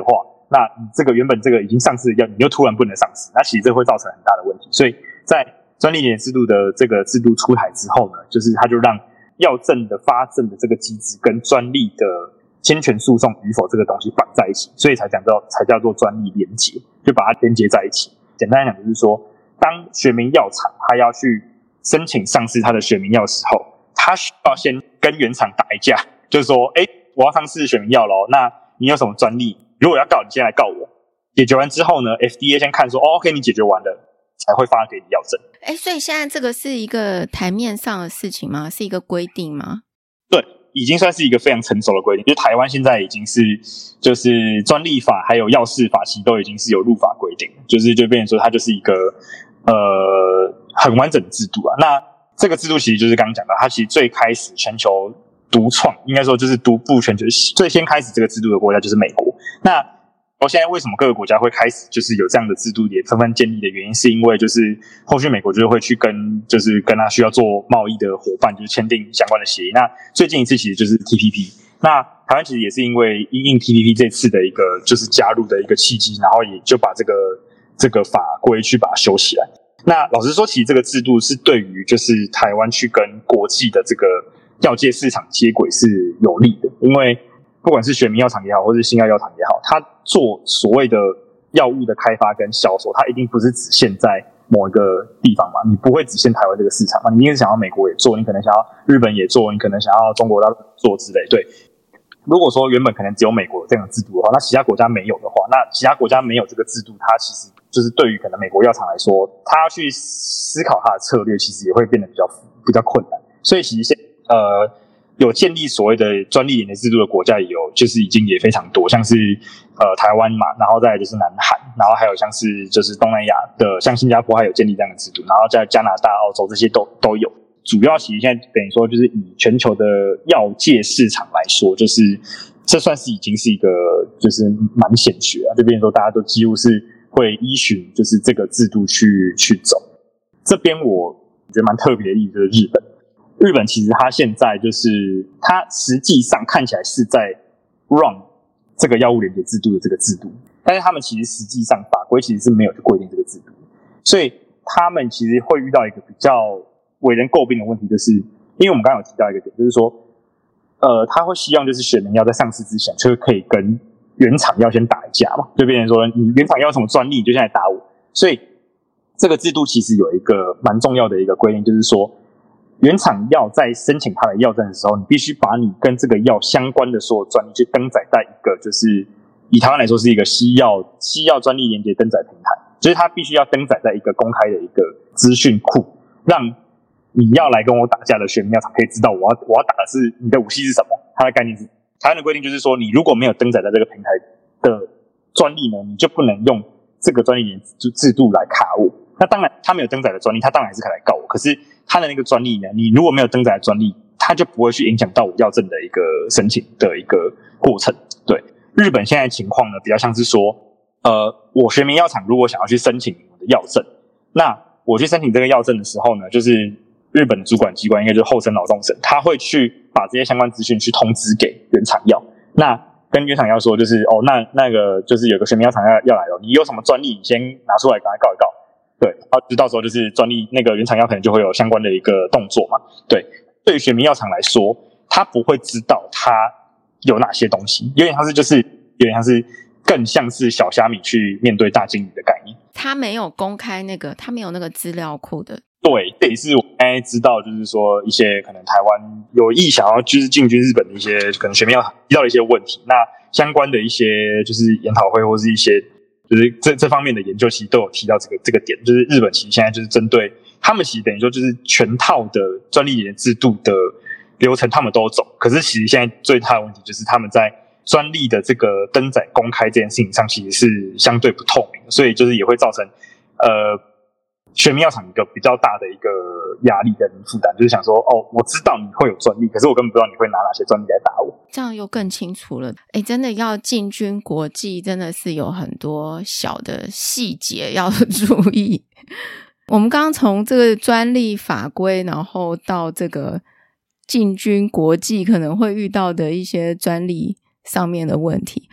那你这个原本这个已经上市的药，你又突然不能上市，那其实这会造成很大的问题。所以在专利连接制度的这个制度出台之后呢，就是它就让药证的发证的这个机制跟专利的侵权诉讼与否这个东西绑在一起，所以才讲到才叫做专利连结，就把它连接在一起。简单来讲就是说，当学名药厂它要去申请上市它的学名药的时候，它需要先跟原厂打一架，就是说，哎，我要上市学名药咯，那你有什么专利？如果要告，你先来告我。解决完之后呢 ，F D A 先看说，哦 ，OK， 你解决完了，才会发给你药证。 哎，所以现在这个是一个台面上的事情吗？是一个规定吗？ 对，已经算是一个非常成熟的规定。就是台湾现在已经是，就是专利法还有药事法，其实都已经是有入法规定，就是就变成说它就是一个呃很完整的制度啊。那这个制度其实就是刚刚讲到，它其实最开始全球独创，应该说就是独步全球，最先开始这个制度的国家就是美国。那然后现在为什么各个国家会开始就是有这样的制度也纷纷建立的原因，是因为就是后续美国就会去跟就是跟他需要做贸易的伙伴就是签订相关的协议。那最近一次其实就是 T P P。那台湾其实也是因为因应 T P P 这次的一个就是加入的一个契机，然后也就把这个这个法规去把它修起来。那老实说，其实这个制度是对于就是台湾去跟国际的这个药界市场接轨是有利的，因为不管是学名药厂也好，或是新药药厂也好，它做所谓的药物的开发跟销售，它一定不是只限在某一个地方嘛，你不会只限台湾这个市场嘛，你一定是想要美国也做，你可能想要日本也做，你可能想要中国大陆做之类。对，如果说原本可能只有美国有这样的制度的话，那其他国家没有的话，那其他国家没有这个制度，它其实就是对于可能美国药厂来说，它要去思考它的策略，其实也会变得比较比较困难。所以其实现呃。有建立所谓的专利连接制度的国家也有，就是已经也非常多，像是呃台湾嘛，然后再来就是南韩，然后还有像是就是东南亚的，像新加坡还有建立这样的制度，然后在加拿大、澳洲这些都都有。主要其实现在等于说就是以全球的药界市场来说，就是这算是已经是一个就是蛮显学啊，就变成说大家都几乎是会依循就是这个制度去去走。这边我觉得蛮特别的例子就是日本。日本其实它现在就是它实际上看起来是在 run 这个药物连结制度的这个制度，但是他们其实实际上法规其实是没有去规定这个制度，所以他们其实会遇到一个比较为人诟病的问题，就是因为我们刚刚有提到一个点，就是说呃，他会希望就是学名药在上市之前就可以跟原厂药先打一架嘛，就变成说你原厂药有什么专利你就先来打我，所以这个制度其实有一个蛮重要的一个规定，就是说原厂药在申请它的药证的时候，你必须把你跟这个药相关的所有专利去登载在一个，就是以台湾来说是一个西药西药专利连结登载平台，就是它必须要登载在一个公开的一个资讯库，让你要来跟我打架的学名药厂可以知道我要我要打的是你的武器是什么。它的概念是台湾的规定就是说，你如果没有登载在这个平台的专利呢，你就不能用这个专利连制度来卡我。那当然，他没有登载的专利，他当然还是可以来告我。可是他的那个专利呢，你如果没有登载的专利，他就不会去影响到我药证的一个申请的一个过程。对，日本现在的情况呢，比较像是说，呃，我学名药厂如果想要去申请我的药证，那我去申请这个药证的时候呢，就是日本的主管机关应该就是厚生劳动省，他会去把这些相关资讯去通知给原厂药。那跟原厂药说，就是哦，那那个就是有个学名药厂要要来了，你有什么专利，你先拿出来，赶快告一告。对，然后就到时候就是专利那个原厂药可能就会有相关的一个动作嘛。对，对于学名药厂来说，他不会知道他有哪些东西，有点像是就是有点像是更像是小虾米去面对大鲸鱼的概念。 他没有公开那个，他没有那个资料库的。 对，这也是我刚才知道，就是说一些可能台湾有意想要就是进军日本的一些可能学名药厂遇到的一些问题，那相关的一些就是研讨会或是一些。就是这这方面的研究其实都有提到这个这个点，就是日本其实现在就是针对他们其实等于说就是全套的专利连接制度的流程他们都走，可是其实现在最大的问题就是他们在专利的这个登载公开这件事情上其实是相对不透明的，所以就是也会造成呃学名药厂一个比较大的一个压力跟负担，就是想说哦，我知道你会有专利，可是我根本不知道你会拿哪些专利来打我。 这样又更清楚了。诶，真的要进军国际，真的是有很多小的细节要注意。我们刚刚从这个专利法规，然后到这个进军国际可能会遇到的一些专利上面的问题。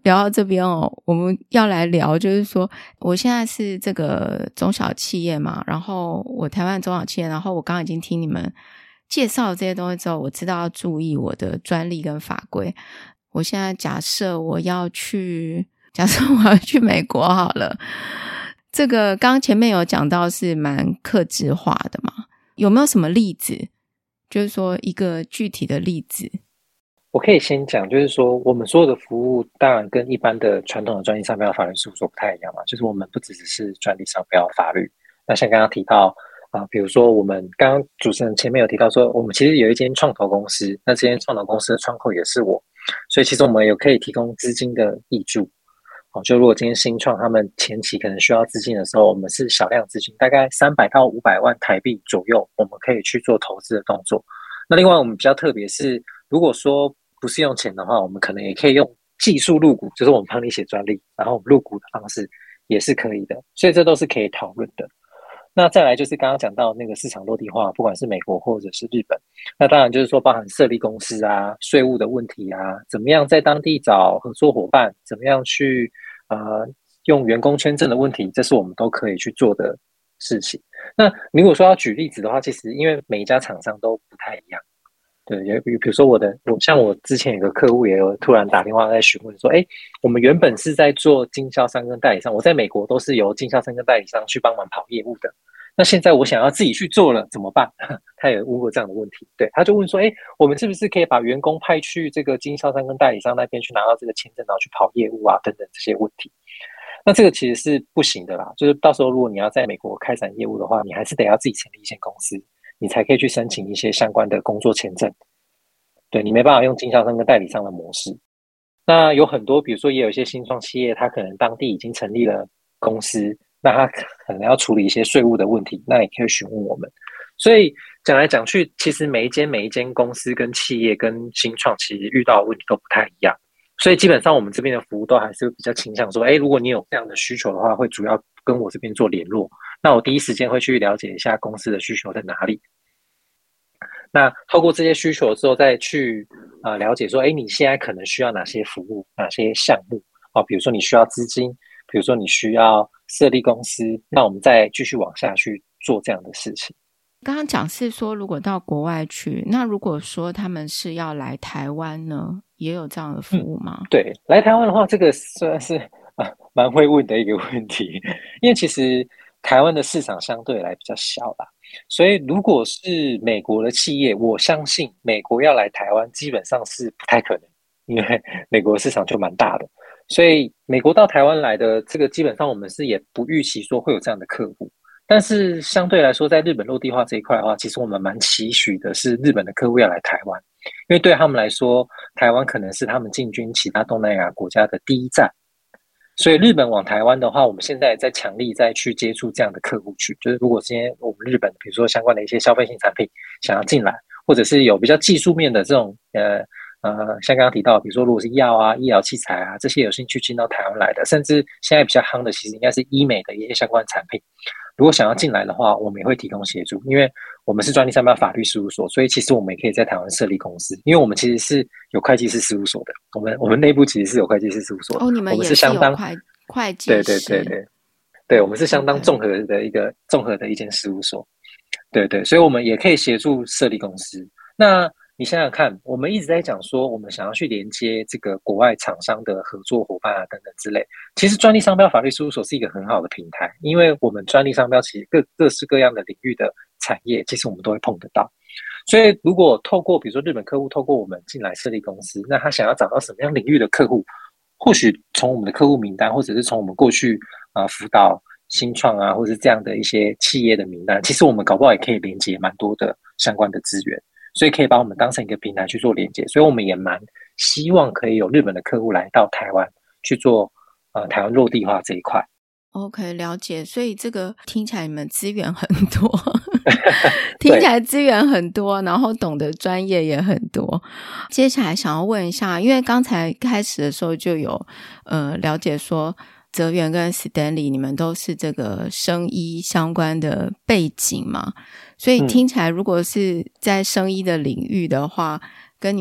聊到这边哦，我们要来聊就是说我现在是这个中小企业嘛，然后我台湾中小企业，然后我刚刚已经听你们介绍这些东西之后，我知道要注意我的专利跟法规。我现在假设我要去假设我要去美国好了，这个刚刚前面有讲到是蛮客制化的嘛，有没有什么例子，就是说一个具体的例子？ 我可以先讲，就是说我们所有的服务当然跟一般的传统的专利商标法律事务所不太一样嘛，就是我们不只是专利商标法律，那像刚刚提到啊、呃，比如说我们刚刚主持人前面有提到说，我们其实有一间创投公司，那这间创投公司的窗口也是我，所以其实我们有可以提供资金的挹注。哦，就如果今天新创他们前期可能需要资金的时候，我们是小量资金，大概三百到五百万台币左右，我们可以去做投资的动作。那另外我们比较特别是，如果说不是用钱的话，我们可能也可以用技术入股，就是我们帮你写专利，然后我们入股的方式也是可以的，所以这都是可以讨论的。那再来就是刚刚讲到那个市场落地化，不管是美国或者是日本，那当然就是说包含设立公司啊、税务的问题啊，怎么样在当地找合作伙伴，怎么样去呃用员工签证的问题，这是我们都可以去做的事情。那如果说要举例子的话，其实因为每一家厂商都不太一样。对，比如说我的，我像我之前有个客户也有突然打电话在询问说，哎，我们原本是在做经销商跟代理商，我在美国都是由经销商跟代理商去帮忙跑业务的，那现在我想要自己去做了怎么办？他也问过这样的问题，对，他就问说，哎，我们是不是可以把员工派去这个经销商跟代理商那边去拿到这个签证，然后去跑业务啊等等这些问题？那这个其实是不行的啦，就是到时候如果你要在美国开展业务的话，你还是得要自己成立一间公司。你才可以去申请一些相关的工作签证，对，你没办法用经销商跟代理商的模式。那有很多，比如说也有一些新创企业，它可能当地已经成立了公司，那它可能要处理一些税务的问题，那也可以询问我们。所以讲来讲去，其实每一间每一间公司跟企业跟新创其实遇到的问题都不太一样，所以基本上我们这边的服务都还是比较倾向说，哎，如果你有这样的需求的话，会主要跟我这边做联络，那我第一时间会去了解一下公司的需求在哪里。那透过这些需求之后，再去呃了解说，哎，你现在可能需要哪些服务、哪些项目啊？比如说你需要资金，比如说你需要设立公司，那我们再继续往下去做这样的事情。 刚刚讲是说，如果到国外去，那如果说他们是要来台湾呢，也有这样的服务吗？ 嗯、对，来台湾的话，这个算是啊蛮会问的一个问题，因为其实台湾的市场相对来比较小啦。所以如果是美国的企业，我相信美国要来台湾基本上是不太可能，因为美国市场就蛮大的，所以美国到台湾来的这个基本上我们是也不预期说会有这样的客户。但是相对来说，在日本落地化这一块的话，其实我们蛮期许的是日本的客户要来台湾，因为对他们来说，台湾可能是他们进军其他东南亚国家的第一站。所以日本往台湾的话，我们现在在强力再去接触这样的客户去，就是如果今天我们日本比如说相关的一些消费性产品想要进来，或者是有比较技术面的这种呃呃，像刚刚提到，比如说如果是药啊、医疗器材啊这些有兴趣进到台湾来的，甚至现在比较夯的，其实应该是医美的一些相关产品。如果想要进来的话，我们也会提供协助，因为我们是专利商标法律事务所，所以其实我们也可以在台湾设立公司，因为我们其实是有会计师事务所的，我们我们内部其实是有会计师事务所的。 哦，你们也是有会会计师？ 对对对对，对我们是相当综合的一个综合的一间事务所，对对，所以我们也可以协助设立公司。那你想想看，我们一直在讲说，我们想要去连接这个国外厂商的合作伙伴啊，等等之类。其实专利商标法律事务所是一个很好的平台，因为我们专利商标其实各各式各样的领域的产业，其实我们都会碰得到。所以如果透过比如说日本客户透过我们进来设立公司，那他想要找到什么样领域的客户，或许从我们的客户名单，或者是从我们过去啊、呃、辅导新创啊，或者是这样的一些企业的名单，其实我们搞不好也可以连接蛮多的相关的资源。所以可以把我们当成一个平台去做连接，所以我们也蛮希望可以有日本的客户来到台湾去做呃台湾落地化这一块。 OK， 了解。所以这个听起来你们资源很多，听起来资源很多，然后懂得专业也很多。接下来想要问一下，因为刚才开始的时候就有呃了解说，哲元跟 Stanley 你们都是这个生医相关的背景嘛，所以听起来如果是在生医的领域的话，嗯、跟你们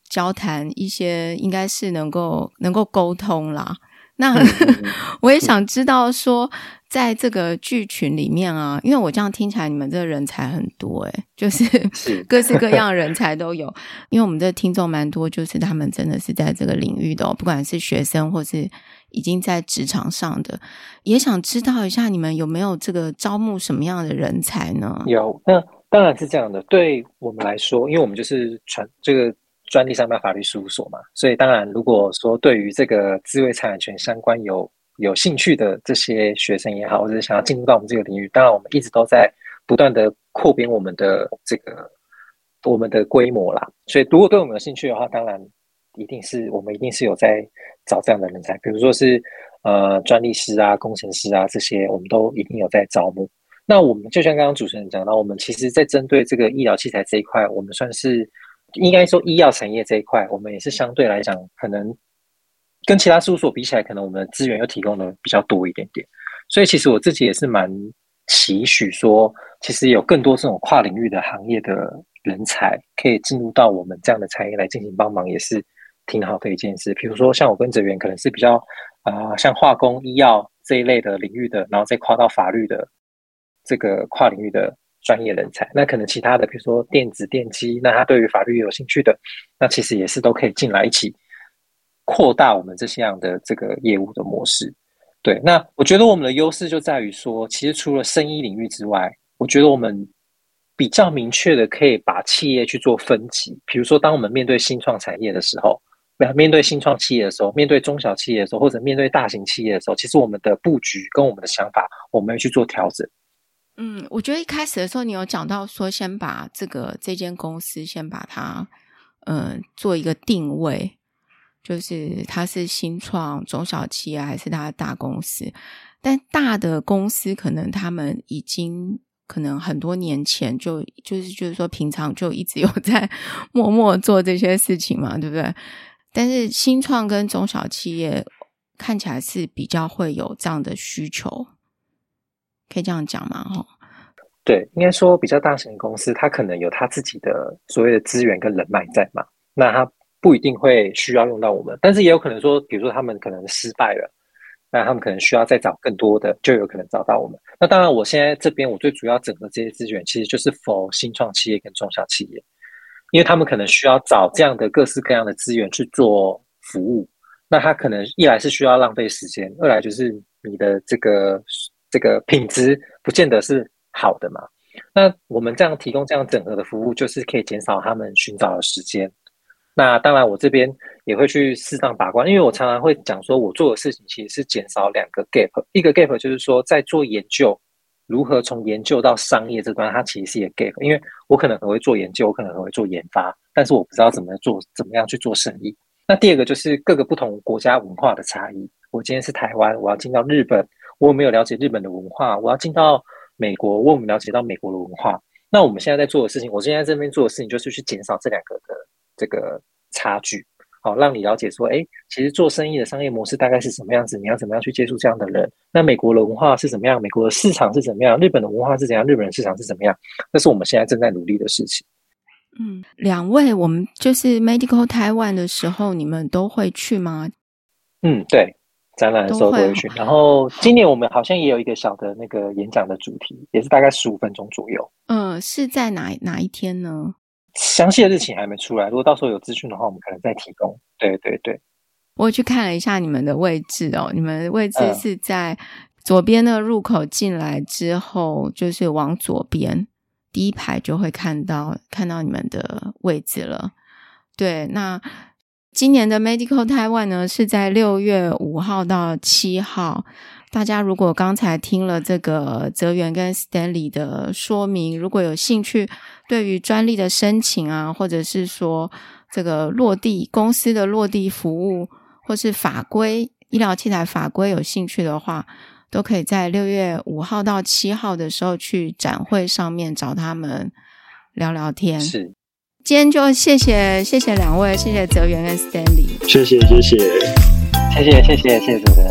交谈一些应该是能够能够沟通啦。那我也想知道说在这个剧群里面啊，因为我这样听起来你们这个人才很多诶、欸、就是各式各样人才都有因为我们这听众蛮多就是他们真的是在这个领域的、哦、不管是学生或是已经在职场上的，也想知道一下你们有没有这个招募什么样的人才呢？ 有，那当然是这样的。对我们来说，因为我们就是传这个专利商标法律事务所嘛，所以当然如果说对于这个智慧财产权相关有有兴趣的这些学生也好，或者是想要进入到我们这个领域，当然我们一直都在不断的扩编我们的这个我们的规模啦。所以如果对我们有兴趣的话，当然一定是我们一定是有在找这样的人才，比如说是呃专利师啊、工程师啊这些，我们都一定有在招募。那我们就像刚刚主持人讲到，我们其实在针对这个医疗器材这一块，我们算是应该说医药产业这一块，我们也是相对来讲可能跟其他事务所比起来，可能我们的资源又提供的比较多一点点。所以其实我自己也是蛮期许说，其实有更多这种跨领域的行业的人才可以进入到我们这样的产业来进行帮忙，也是挺好的一件事。比如说像我跟哲源可能是比较啊、呃、像化工、医药这一类的领域的，然后再跨到法律的这个跨领域的专业人才，那可能其他的比如说电子电机，那他对于法律有兴趣的，那其实也是都可以进来一起扩大我们这样的这个业务的模式。对，那我觉得我们的优势就在于说，其实除了生医领域之外，我觉得我们比较明确的可以把企业去做分级。比如说当我们面对新创产业的时候，面对新创企业的时候，面对中小企业的时候，或者面对大型企业的时候，其实我们的布局跟我们的想法我们要去做调整。 嗯，我觉得一开始的时候你有讲到说先把这个这间公司先把它呃做一个定位，就是它是新创中小企业还是它的大公司，但大的公司可能他们已经可能很多年前就就是就是说平常就一直有在默默做这些事情嘛，对不对？但是新创跟中小企业看起来是比较会有这样的需求，可以这样讲吗？ 对，应该说比较大型的公司它可能有它自己的所谓的资源跟人脉在嘛，那它不一定会需要用到我们，但是也有可能说比如说他们可能失败了，那他们可能需要再找更多的，就有可能找到我们。那当然我现在这边我最主要整合这些资源其实就是 for 新创企业跟中小企业，因为他们可能需要找这样的各式各样的资源去做服务，那他可能一来是需要浪费时间，二来就是你的这个这个品质不见得是好的嘛。那我们这样提供这样整合的服务，就是可以减少他们寻找的时间。那当然我这边也会去适当把关，因为我常常会讲说我做的事情其实是减少两个 gap， 一个 gap 就是说在做研究，如何从研究到商业这端，它其实是一个 gap， 因为我可能很会做研究，我可能很会做研发，但是我不知道怎么做，怎么样去做生意。那第二个就是各个不同国家文化的差异，我今天是台湾，我要进到日本，我有没有了解日本的文化？我要进到美国，我有没有了解到美国的文化？那我们现在在做的事情，我现在在这边做的事情就是去减少这两个的这个差距，好，让你了解说，哎，其实做生意的商业模式大概是什么样子，你要怎么样去接触这样的人？那美国的文化是怎么样？美国的市场是怎么样？日本的文化是怎样？日本的市场是怎么样？这是我们现在正在努力的事情。 嗯，两位，我们就是 Medical Taiwan 的时候，你们都会去吗？ 嗯，对，展览的时候都会去。然后今年我们好像也有一个小的那个演讲的主题，也是大概十五分钟左右。 嗯，是在哪哪一天呢？ 详细的日期还没出来，如果到时候有资讯的话，我们可能再提供。对对对， 我去看了一下你们的位置哦，你们的位置是在左边的入口进来之后，就是往左边第一排就会看到看到你们的位置了。对，那今年的 Medical Taiwan 呢是在六月五号到七号。大家如果刚才听了这个哲源跟 Stanley 的说明，如果有兴趣对于专利的申请啊，或者是说这个落地公司的落地服务，或是法规医疗器材法规有兴趣的话，都可以在六月五号到七号的时候去展会上面找他们聊聊天。 是， 今天就谢谢谢谢两位，谢谢哲源跟 Stanley， 谢谢谢谢谢谢谢谢谢谢主持人。